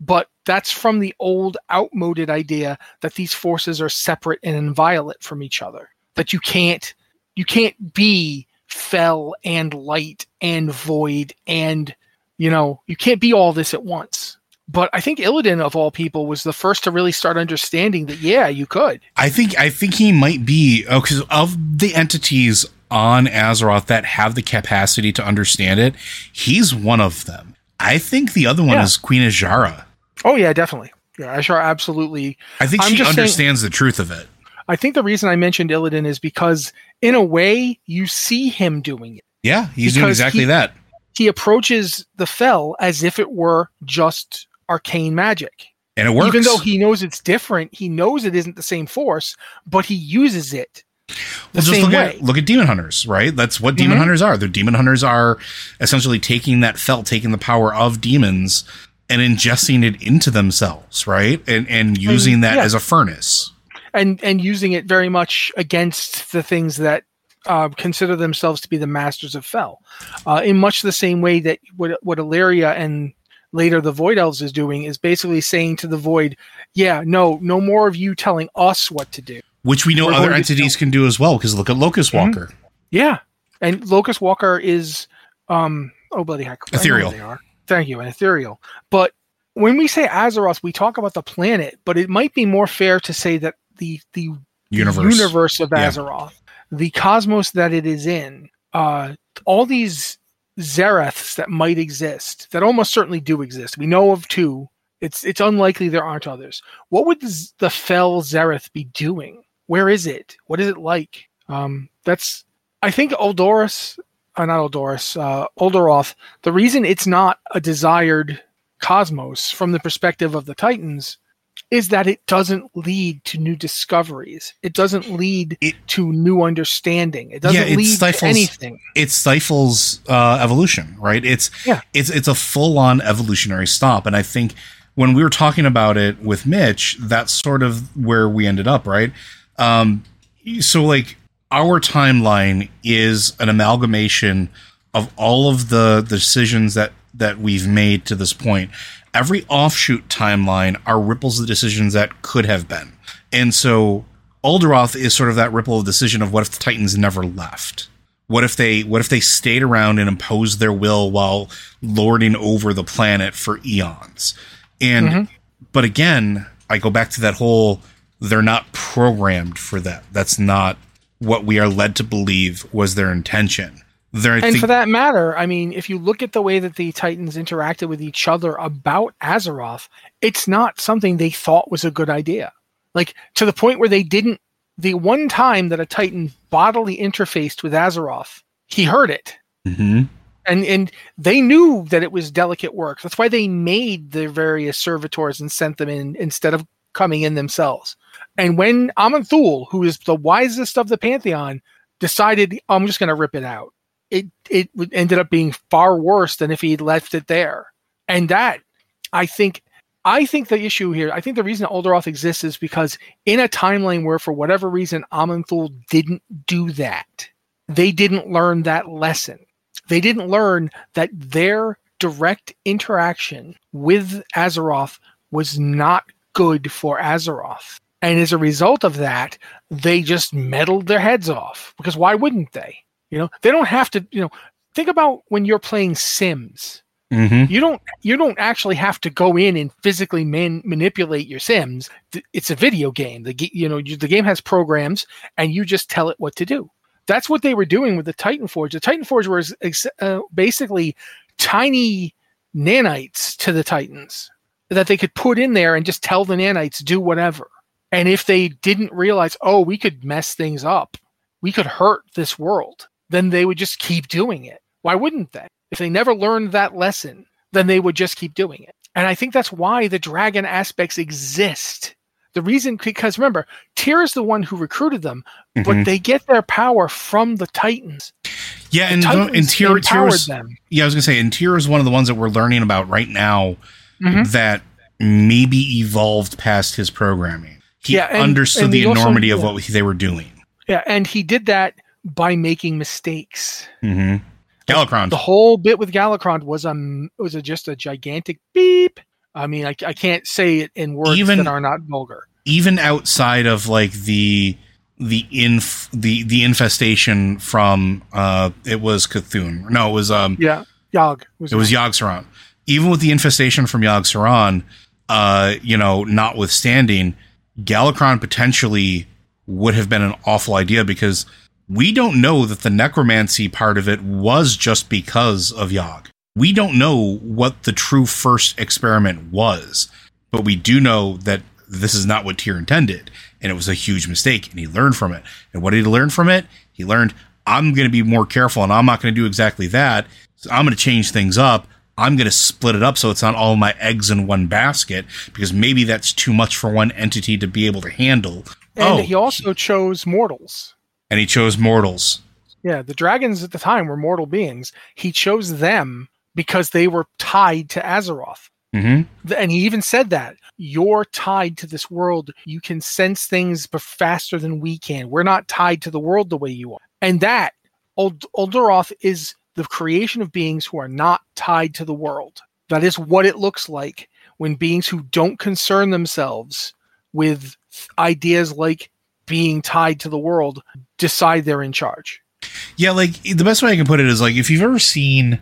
but that's from the old outmoded idea that these forces are separate and inviolate from each other. That you can't you can't be fel and light and void and, you know, you can't be all this at once. But I think Illidan, of all people, was the first to really start understanding that, yeah, you could. I think I think he might be, oh, because of the entities on Azeroth that have the capacity to understand it, he's one of them. I think the other one Yeah. is Queen Azshara. Oh, yeah, definitely. Yeah, Azshara absolutely. I think I'm she just understands saying- the truth of it. I think the reason I mentioned Illidan is because, in a way, you see him doing it. Yeah, he's doing Because exactly he- that. He approaches the Fel as if it were just arcane magic. And it works. Even though he knows it's different, he knows it isn't the same force, but he uses it the Well, just same look way. at look at demon hunters, right? That's what demon Mhm. hunters are. The demon hunters are essentially taking that felt, taking the power of demons and ingesting it into themselves, right? And and using that yeah. as a furnace. and and using it very much against the things that uh, consider themselves to be the masters of Fel, uh, in much the same way that what what Illyria and later the Void Elves is doing is basically saying to the Void, yeah, no, no more of you telling us what to do. Which we know We're other going to entities tell- can do as well, because look at Locust Mhm. Walker. Yeah, and Locust Walker is, um, oh bloody heck, I know Ethereal. what they are. Thank you, and ethereal. But when we say Azeroth, we talk about the planet, but it might be more fair to say that the the Universe. universe of Yeah. Azeroth, the cosmos that it is in, uh, all these Zereths that might exist, that almost certainly do exist. We know of two. It's it's unlikely there aren't others. What would the, the Fel Zereth be doing? Where is it? What is it like? Um, that's I think Uldoris, uh, not Uldoris, uh, Uldaroth. The reason it's not a desired cosmos from the perspective of the Titans is that it doesn't lead to new discoveries. It doesn't lead It- to new understanding. It doesn't Yeah, it lead stifles- to anything. It stifles uh, evolution, right? It's Yeah. it's it's a full on evolutionary stop, and I think when we were talking about it with Mitch, that's sort of where we ended up, right? Um, so like our timeline is an amalgamation of all of the, the decisions that that we've made to this point. Every offshoot timeline are ripples of decisions that could have been. And so Uldaroth is sort of that ripple of decision of what if the Titans never left? What if they what if they stayed around and imposed their will while lording over the planet for eons? And Mm-hmm. but again, I go back to that whole they're not programmed for that. That's not what we are led to believe was their intention. They're, I And think- for that matter, I mean, if you look at the way that the Titans interacted with each other about Azeroth, it's not something they thought was a good idea. Like, to the point where they didn't, the one time that a Titan bodily interfaced with Azeroth, he heard it. Mhm. And and they knew that it was delicate work. That's why they made their various servitors and sent them in instead of coming in themselves. And when Aman'Thul, who is the wisest of the Pantheon, decided, I'm just going to rip it out, it it would- ended up being far worse than if he'd left it there. And that, I think, I think the issue here, I think the reason Uldaroth exists is because in a timeline where, for whatever reason, Aman'Thul didn't do that, they didn't learn that lesson. They didn't learn that their direct interaction with Azeroth was not good for Azeroth. And as a result of that, they just meddled their heads off. Because why wouldn't they? You know, they don't have to, you know, think about when you're playing Sims. Mhm. You don't you don't actually have to go in and physically man, manipulate your Sims. Th- It's a video game. The ga- you know you, the game has programs, and you just tell it what to do. That's what they were doing with the Titan Forge. The Titan Forge was ex- uh, basically tiny nanites to the Titans that they could put in there and just tell the nanites do whatever. And if they didn't realize, oh, we could mess things up, we could hurt this world, then they would just keep doing it. Why wouldn't they? If they never learned that lesson, then they would just keep doing it. And I think that's why the dragon aspects exist. The reason, because remember, Tyr is the one who recruited them, but Mhm. they get their power from the Titans. Yeah, The and, Titans and Tyr, Tyr empowered was, them. yeah, I was gonna say, and Tyr is one of the ones that we're learning about right now Mhm. that maybe evolved past his programming. He Yeah, and- understood and the he also- enormity of yeah. what they were doing. Yeah, and he did that by making mistakes. Mm-hmm. Galakrond. The whole bit with Galakrond was a was a, just a gigantic beep. I mean, I, I can't say it in words Even- that are not vulgar. Even outside of like the the inf the the infestation from uh it was Cthulhu. No, it was um Yeah, Yogg. it was Yogg-Saron. Even with the infestation from Yogg-Saron, uh, you know, notwithstanding, Galakrond potentially would have been an awful idea because we don't know that the necromancy part of it was just because of Yogg. We don't know what the true first experiment was, but we do know that this is not what Tyr intended, and it was a huge mistake, and he learned from it. And what did he learn from it? He learned, I'm going to be more careful, and I'm not going to do exactly that. So I'm going to change things up. I'm going to split it up so it's not all my eggs in one basket, because maybe that's too much for one entity to be able to handle. And oh, he also chose mortals. And he chose mortals. Yeah, the dragons at the time were mortal beings. He chose them because they were tied to Azeroth. Mm-hmm. And he even said that. You're tied to this world. You can sense things faster than we can. We're not tied to the world the way you are. And that, Uld- Uldaroth is the creation of beings who are not tied to the world. That is what it looks like when beings who don't concern themselves with ideas like being tied to the world decide they're in charge. Yeah, like the best way I can put it is like if you've ever seen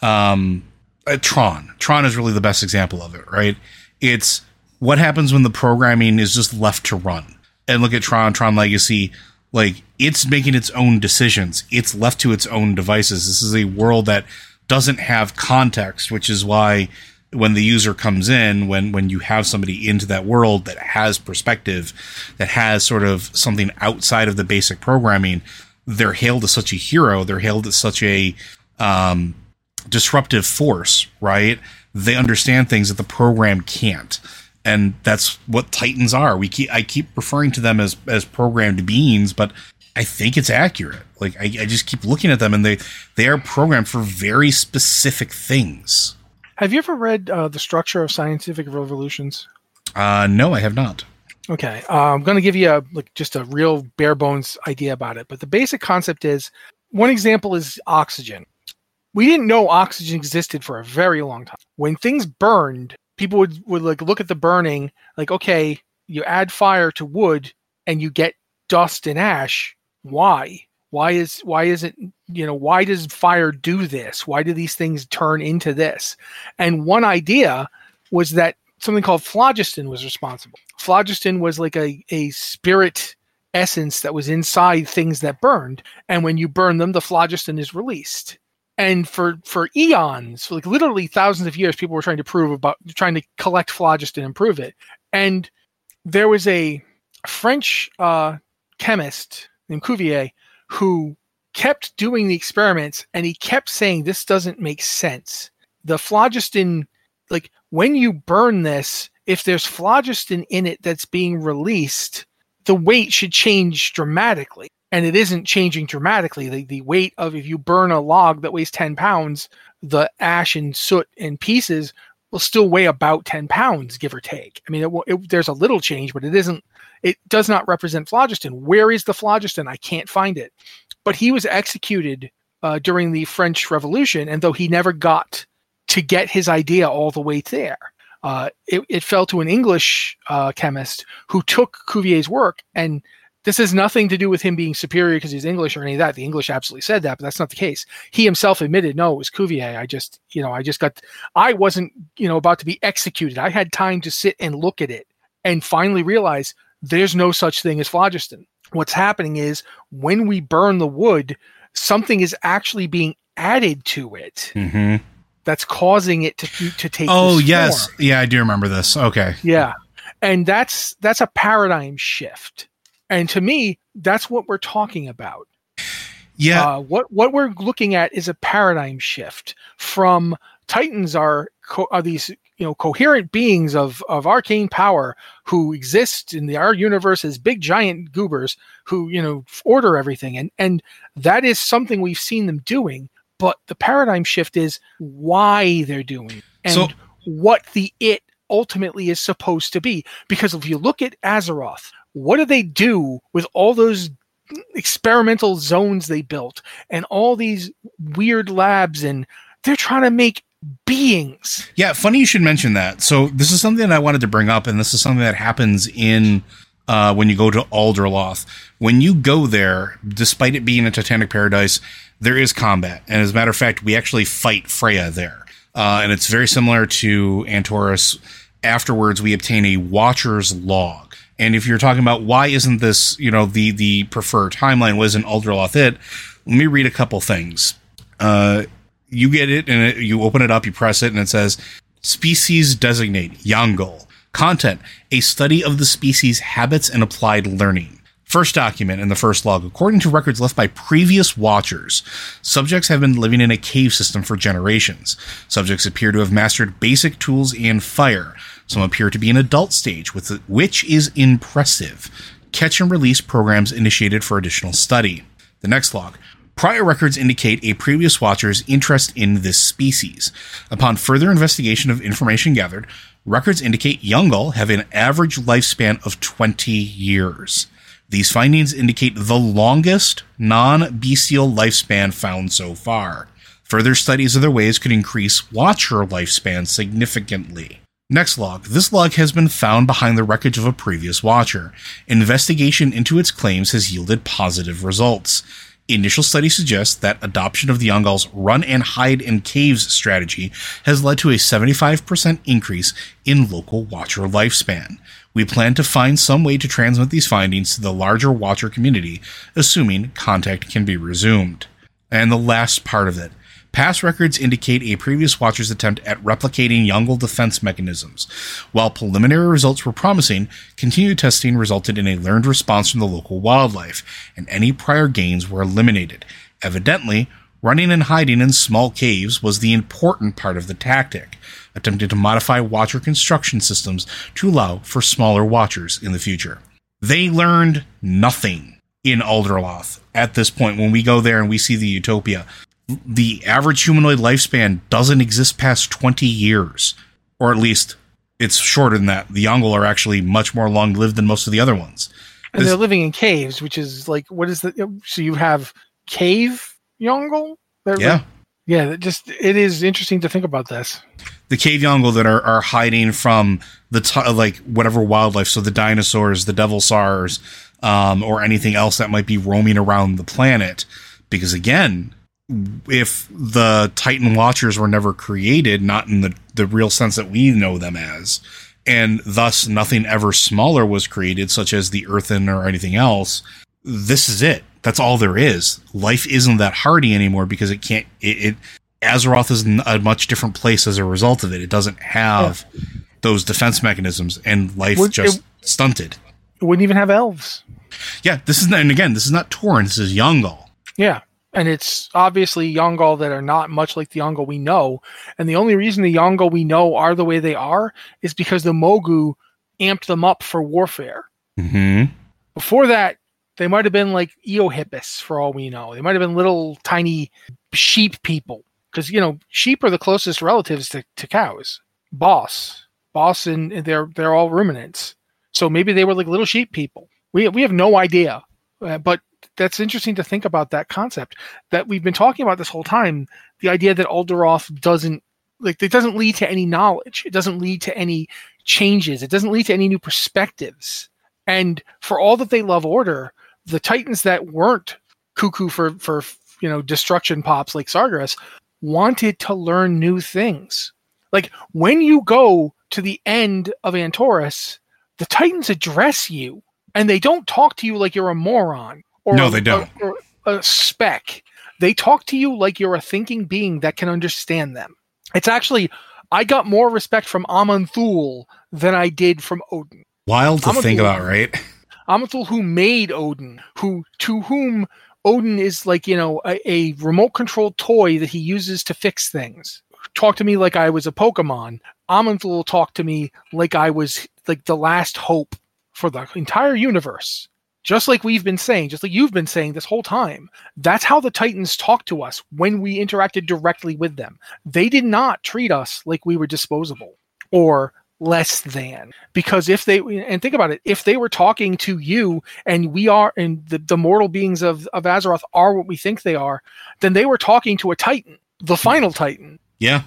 um, uh, Tron. Tron is really the best example of it, right? It's what happens when the programming is just left to run. And look at Tron, Tron Legacy. Like, it's making its own decisions. It's left to its own devices. This is a world that doesn't have context, which is why when the user comes in, when, when you have somebody into that world that has perspective, that has sort of something outside of the basic programming, they're hailed as such a hero. They're hailed as such a um, disruptive force, right? They understand things that the program can't. And that's what Titans are. We keep I keep referring to them as as programmed beings, but I think it's accurate. Like I, I just keep looking at them, and they they are programmed for very specific things. Have you ever read uh, The Structure of Scientific Revolutions? Uh, no, I have not. Okay, uh, I'm going to give you a like just a real bare bones idea about it. But the basic concept is, one example is oxygen. We didn't know oxygen existed for a very long time. When things burned, people would, would like look at the burning, like, okay, you add fire to wood and you get dust and ash. Why? Why is why is it, you know, why does fire do this? Why do these things turn into this? And one idea was that something called phlogiston was responsible. Phlogiston was like a, a spirit essence that was inside things that burned. And when you burn them, the phlogiston is released. And for, for eons, for like literally thousands of years, people were trying to prove about, trying to collect phlogiston and prove it. And there was a French uh, chemist named Cuvier who kept doing the experiments, and he kept saying, this doesn't make sense. The phlogiston, like when you burn this, if there's phlogiston in it that's being released, the weight should change dramatically. And it isn't changing dramatically. The, the weight of, if you burn a log that weighs ten pounds, the ash and soot and pieces will still weigh about ten pounds, give or take. I mean, it, it, there's a little change, but it isn't, it does not represent phlogiston. Where is the phlogiston? I can't find it. But he was executed uh, during the French Revolution, and though he never got to get his idea all the way there, uh, it, it fell to an English uh, chemist who took Cuvier's work, and this has nothing to do with him being superior because he's English or any of that. The English absolutely said that, but that's not the case. He himself admitted, no, it was Cuvier. I just, you know, I just got, I wasn't, you know, about to be executed. I had time to sit and look at it and finally realize there's no such thing as phlogiston. What's happening is when we burn the wood, something is actually being added to it. Mm-hmm. That's causing it to to take. Oh this yes, form. Yeah, I do remember this. Okay, yeah, and that's that's a paradigm shift. And to me, that's what we're talking about. Yeah. Uh, what what we're looking at is a paradigm shift from Titans are co- are these you know coherent beings of of arcane power who exist in the our universe as big giant goobers who you know order everything, and and that is something we've seen them doing. But the paradigm shift is why they're doing it and So- what the it ultimately is supposed to be. Because if you look at Azeroth, what do they do with all those experimental zones they built and all these weird labs? And they're trying to make beings. Yeah, funny you should mention that. So this is something that I wanted to bring up, and this is something that happens in uh, when you go to Alderloth. When you go there, despite it being a Titanic paradise, there is combat. And as a matter of fact, we actually fight Freya there. Uh, and it's very similar to Antorus. Afterwards, we obtain a Watcher's Log. And if you're talking about why isn't this, you know, the, the preferred timeline, wasn't Alderloth it? Let me read a couple things. Uh, you get it, and it, you open it up, you press it, and it says, Species Designate, Yangol. Content, a study of the species' habits and applied learning. First document in the first log. According to records left by previous watchers, subjects have been living in a cave system for generations. Subjects appear to have mastered basic tools and fire. Some appear to be in adult stage, with the, which is impressive. Catch and release programs initiated for additional study. The next log. Prior records indicate a previous watcher's interest in this species. Upon further investigation of information gathered, records indicate Yangol have an average lifespan of twenty years. These findings indicate the longest non-bestial lifespan found so far. Further studies of their ways could increase Watcher lifespan significantly. Next log. This log has been found behind the wreckage of a previous Watcher. Investigation into its claims has yielded positive results. Initial studies suggest that adoption of the Yangol's run and hide in caves strategy has led to a seventy-five percent increase in local Watcher lifespan. We plan to find some way to transmit these findings to the larger Watcher community, assuming contact can be resumed. And the last part of it. Past records indicate a previous Watcher's attempt at replicating Yangol defense mechanisms. While preliminary results were promising, continued testing resulted in a learned response from the local wildlife, and any prior gains were eliminated. Evidently, running and hiding in small caves was the important part of the tactic, attempting to modify Watcher construction systems to allow for smaller Watchers in the future. They learned nothing in Alderloth at this point. When we go there and we see the Utopia, the average humanoid lifespan doesn't exist past twenty years, or at least it's shorter than that. The Yangol are actually much more long-lived than most of the other ones. And this, they're living in caves, which is like, what is the, so you have cave Yangol? They're yeah. Like, yeah, it just, it is interesting to think about this. The cave Yangol that are, are hiding from the, t- like, whatever wildlife, so the dinosaurs, the devil sars, um, or anything else that might be roaming around the planet. Because again, if the Titan Watchers were never created, not in the, the real sense that we know them as, and thus nothing ever smaller was created, such as the Earthen or anything else, this is it. That's all there is. Life isn't that hardy anymore because it can't, it, it Azeroth is a much different place as a result of it. It doesn't have yeah. those defense mechanisms, and life Would, just it, stunted. It wouldn't even have elves. Yeah, this is not, and again, this is not Tauren, this is Yangol. Yeah. And it's obviously Yangol that are not much like the Yangol we know. And the only reason the Yangol we know are the way they are is because the Mogu amped them up for warfare. Mm-hmm. Before that, they might have been like Eohippus, for all we know. They might have been little tiny sheep people. Because, you know, sheep are the closest relatives to, to cows. Boss. Boss, and they're, they're all ruminants. So maybe they were like little sheep people. We, we have no idea. Uh, but that's interesting to think about that concept that we've been talking about this whole time. The idea that Alderloth doesn't like, it doesn't lead to any knowledge. It doesn't lead to any changes. It doesn't lead to any new perspectives. And for all that they love order, the Titans that weren't cuckoo for, for, you know, destruction pops like Sargeras wanted to learn new things. Like when you go to the end of Antorus, the Titans address you and they don't talk to you like you're a moron. Or no, a, they don't. Or, or a spec. They talk to you like you're a thinking being that can understand them. It's actually, I got more respect from Aman'Thul than I did from Odin. Wild to Aman'Thul, think about, right? Aman'Thul, who made Odin, who to whom Odin is like, you know, a, a remote controlled toy that he uses to fix things. Talk to me like I was a Pokemon. Aman'Thul talked to me like I was like the last hope for the entire universe. Just like we've been saying, just like you've been saying this whole time. That's how the Titans talked to us when we interacted directly with them. They did not treat us like we were disposable or less than. Because if they, and think about it, if they were talking to you and we are, and the, the mortal beings of, of Azeroth are what we think they are, then they were talking to a Titan, the final Titan. Yeah.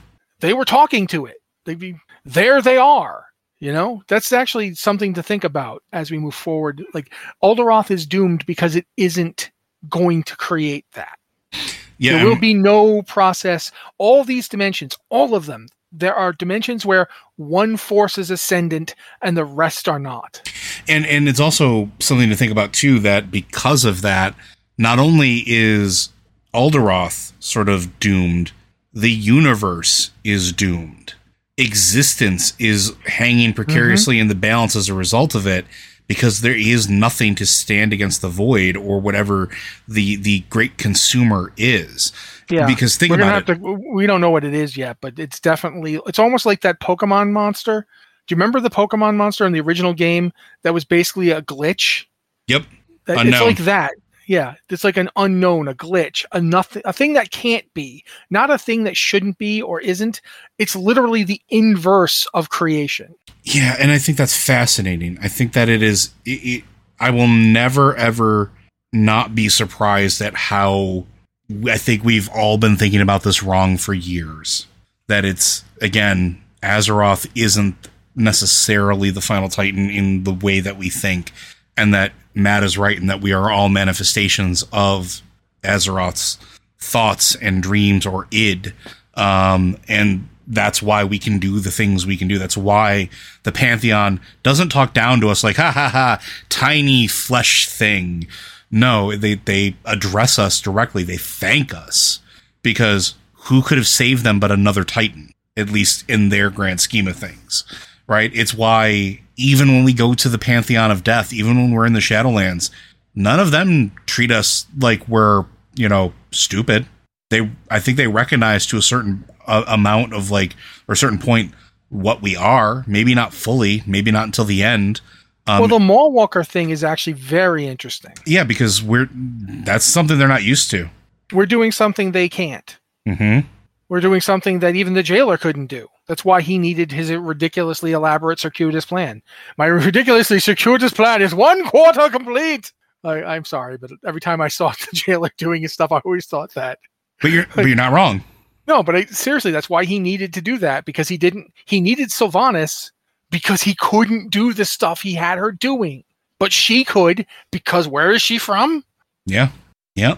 they were talking to it. They'd be, there they are. You know, that's actually something to think about as we move forward. Like, Alderoth is doomed because it isn't going to create that. Yeah, there will be no process. All these dimensions, all of them, there are dimensions where one force is ascendant and the rest are not. And and it's also something to think about, too, that because of that, not only is Alderoth sort of doomed, the universe is doomed. Existence is hanging precariously mm-hmm. in the balance as a result of it, because there is nothing to stand against the void or whatever the the great consumer is. Yeah, because think we're gonna about have it. To, we don't know what it is yet, but it's definitely, it's almost like that Pokemon monster. Do you remember the Pokemon monster in the original game that was basically a glitch? Yep. That, Unknown. It's like that. Yeah, it's like an unknown, a glitch, a nothing, a thing that can't be, not a thing that shouldn't be or isn't. It's literally the inverse of creation. Yeah, and I think that's fascinating. I think that it is. It, it, I will never ever not be surprised at how. I think we've all been thinking about this wrong for years. That it's, again, Azeroth isn't necessarily the final Titan in the way that we think, and that Matt is right in that we are all manifestations of Azeroth's thoughts and dreams, or id. Um, and that's why we can do the things we can do. That's why the Pantheon doesn't talk down to us like, ha ha ha, tiny flesh thing. No, they, they address us directly. They thank us, because who could have saved them but another Titan, at least in their grand scheme of things, right? It's why even when we go to the Pantheon of Death, even when we're in the Shadowlands, none of them treat us like we're, you know, stupid. They, I think they recognize to a certain uh, amount of like, or a certain point, what we are. Maybe not fully, maybe not until the end. Um, well, the Maulwalker thing is actually very interesting. Yeah, because we're that's something they're not used to. We're doing something they can't. Mm-hmm. We're doing something that even the jailer couldn't do. That's why he needed his ridiculously elaborate circuitous plan. My ridiculously circuitous plan is one quarter complete. I, I'm sorry, but every time I saw the jailer doing his stuff, I always thought that. But you're but you're not wrong. No, but I, seriously, that's why he needed to do that, because he didn't. He needed Sylvanas because he couldn't do the stuff he had her doing, but she could, because where is she from? Yeah, yeah.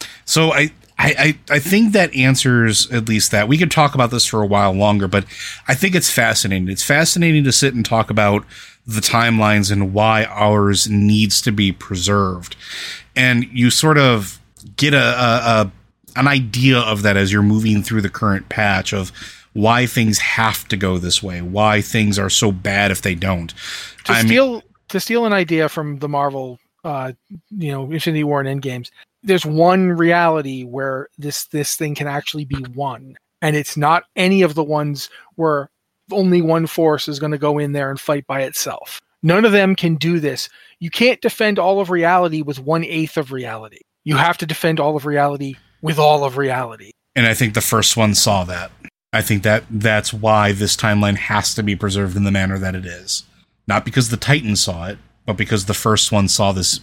So I. I, I think that answers at least that. We could talk about this for a while longer, but I think it's fascinating. It's fascinating to sit and talk about the timelines and why ours needs to be preserved. And you sort of get a, a, a an idea of that as you're moving through the current patch of why things have to go this way, why things are so bad if they don't. To I'm, steal to steal an idea from the Marvel, uh, you know, Infinity War and Endgames. There's one reality where this this thing can actually be won, and it's not any of the ones where only one force is going to go in there and fight by itself. None of them can do this. You can't defend all of reality with one eighth of reality. You have to defend all of reality with all of reality. And I think the first one saw that. I think that that's why this timeline has to be preserved in the manner that it is. Not because the Titans saw it, but because the first one saw this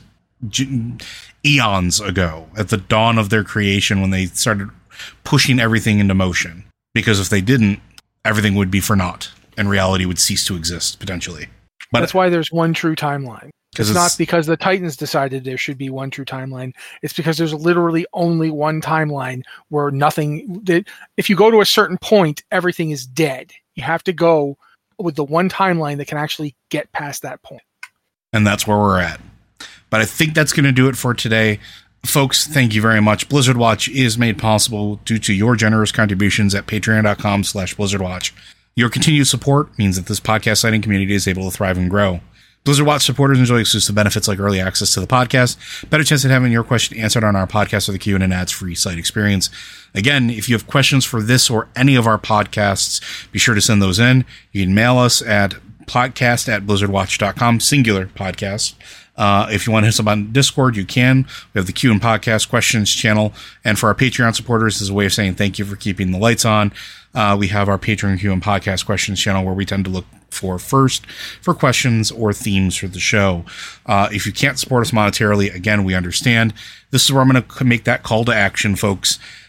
eons ago, at the dawn of their creation, when they started pushing everything into motion. Because if they didn't, everything would be for naught, and reality would cease to exist, potentially. But that's why there's one true timeline. It's, it's not because the Titans decided there should be one true timeline. It's because there's literally only one timeline where nothing... If you go to a certain point, everything is dead. You have to go with the one timeline that can actually get past that point. And that's where we're at. But I think that's going to do it for today. Folks, thank you very much. Blizzard Watch is made possible due to your generous contributions at patreon.com slash blizzardwatch. Your continued support means that this podcast site and community is able to thrive and grow. Blizzard Watch supporters enjoy exclusive benefits like early access to the podcast, better chance at having your question answered on our podcast or the Q and A ads-free site experience. Again, if you have questions for this or any of our podcasts, be sure to send those in. You can mail us at podcast at blizzardwatch dot com, singular podcast. Uh, if you want to hit us up on Discord, you can. We have the Q and Podcast questions channel. And for our Patreon supporters, as a way of saying thank you for keeping the lights on, uh, we have our Patreon Q and Podcast questions channel, where we tend to look for first for questions or themes for the show. Uh, if you can't support us monetarily, again, we understand. This is where I'm going to make that call to action, folks.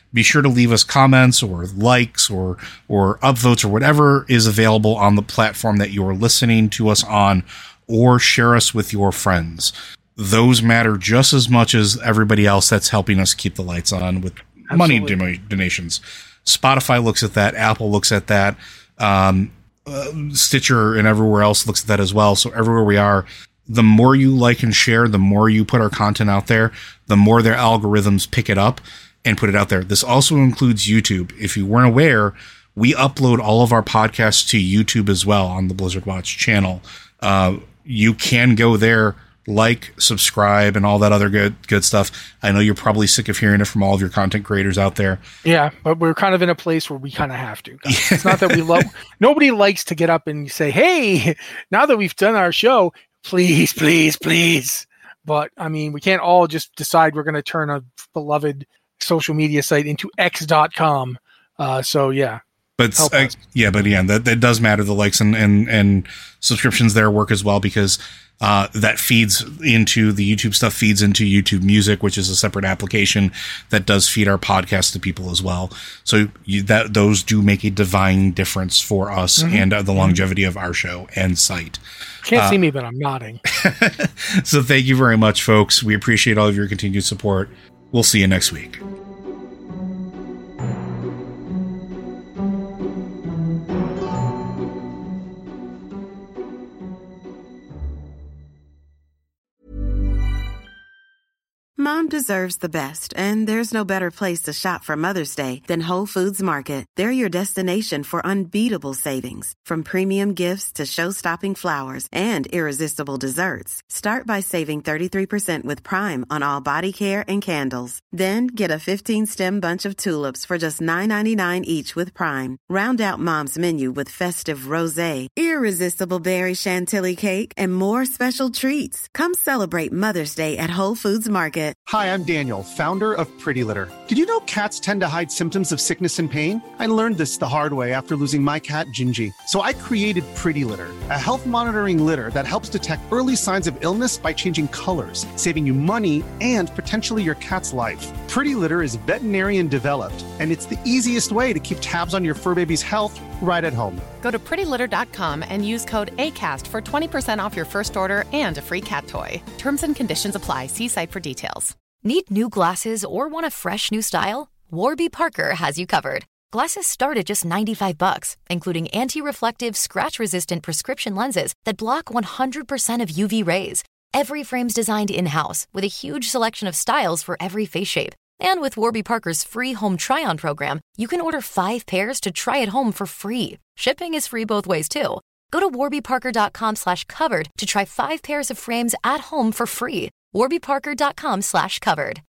be sure to leave us comments or likes or or upvotes or whatever is available on the platform that you're listening to us on, or share us with your friends. Those matter just as much as everybody else that's helping us keep the lights on with Absolutely. money don- donations. Spotify looks at that. Apple looks at that. Um, uh, Stitcher and everywhere else looks at that as well. So everywhere we are, the more you like and share, the more you put our content out there, the more their algorithms pick it up and put it out there. This also includes YouTube. If you weren't aware, we upload all of our podcasts to YouTube as well on the Blizzard Watch channel. Uh, you can go there, like, subscribe, and all that other good good stuff. I know you're probably sick of hearing it from all of your content creators out there. Yeah, but we're kind of in a place where we kind of have to. It's not that we love. Nobody likes to get up and say, "Hey, now that we've done our show, please, please, please." But I mean, we can't all just decide we're going to turn a beloved social media site into X dot com. Uh, so yeah. But uh, yeah, but yeah, that, that does matter. The likes and, and, and subscriptions there work as well, because uh, that feeds into the YouTube stuff, feeds into YouTube Music, which is a separate application that does feed our podcast to people as well. So you, that those do make a divine difference for us mm-hmm. and uh, the longevity mm-hmm. of our show and site. Can't uh, see me, but I'm nodding. So thank you very much, folks. We appreciate all of your continued support. We'll see you next week. Mom deserves the best, and there's no better place to shop for Mother's Day than Whole Foods Market. They're your destination for unbeatable savings, from premium gifts to show-stopping flowers and irresistible desserts. Start by saving thirty-three percent with Prime on all body care and candles. Then get a fifteen-stem bunch of tulips for just nine ninety-nine each with Prime. Round out Mom's menu with festive rosé, irresistible berry chantilly cake, and more special treats. Come celebrate Mother's Day at Whole Foods Market. Hi, I'm Daniel, founder of Pretty Litter. Did you know cats tend to hide symptoms of sickness and pain? I learned this the hard way after losing my cat, Gingy. So I created Pretty Litter, a health monitoring litter that helps detect early signs of illness by changing colors, saving you money and potentially your cat's life. Pretty Litter is veterinarian developed, and it's the easiest way to keep tabs on your fur baby's health right at home. Go to pretty litter dot com and use code ACAST for twenty percent off your first order and a free cat toy. Terms and conditions apply. See site for details. Need new glasses or want a fresh new style? Warby Parker has you covered. Glasses start at just ninety-five bucks, including anti-reflective, scratch-resistant prescription lenses that block one hundred percent of U V rays. Every frame's designed in-house with a huge selection of styles for every face shape. And with Warby Parker's free home try-on program, you can order five pairs to try at home for free. Shipping is free both ways, too. Go to warby parker dot com slash covered to try five pairs of frames at home for free. warby parker dot com slash covered.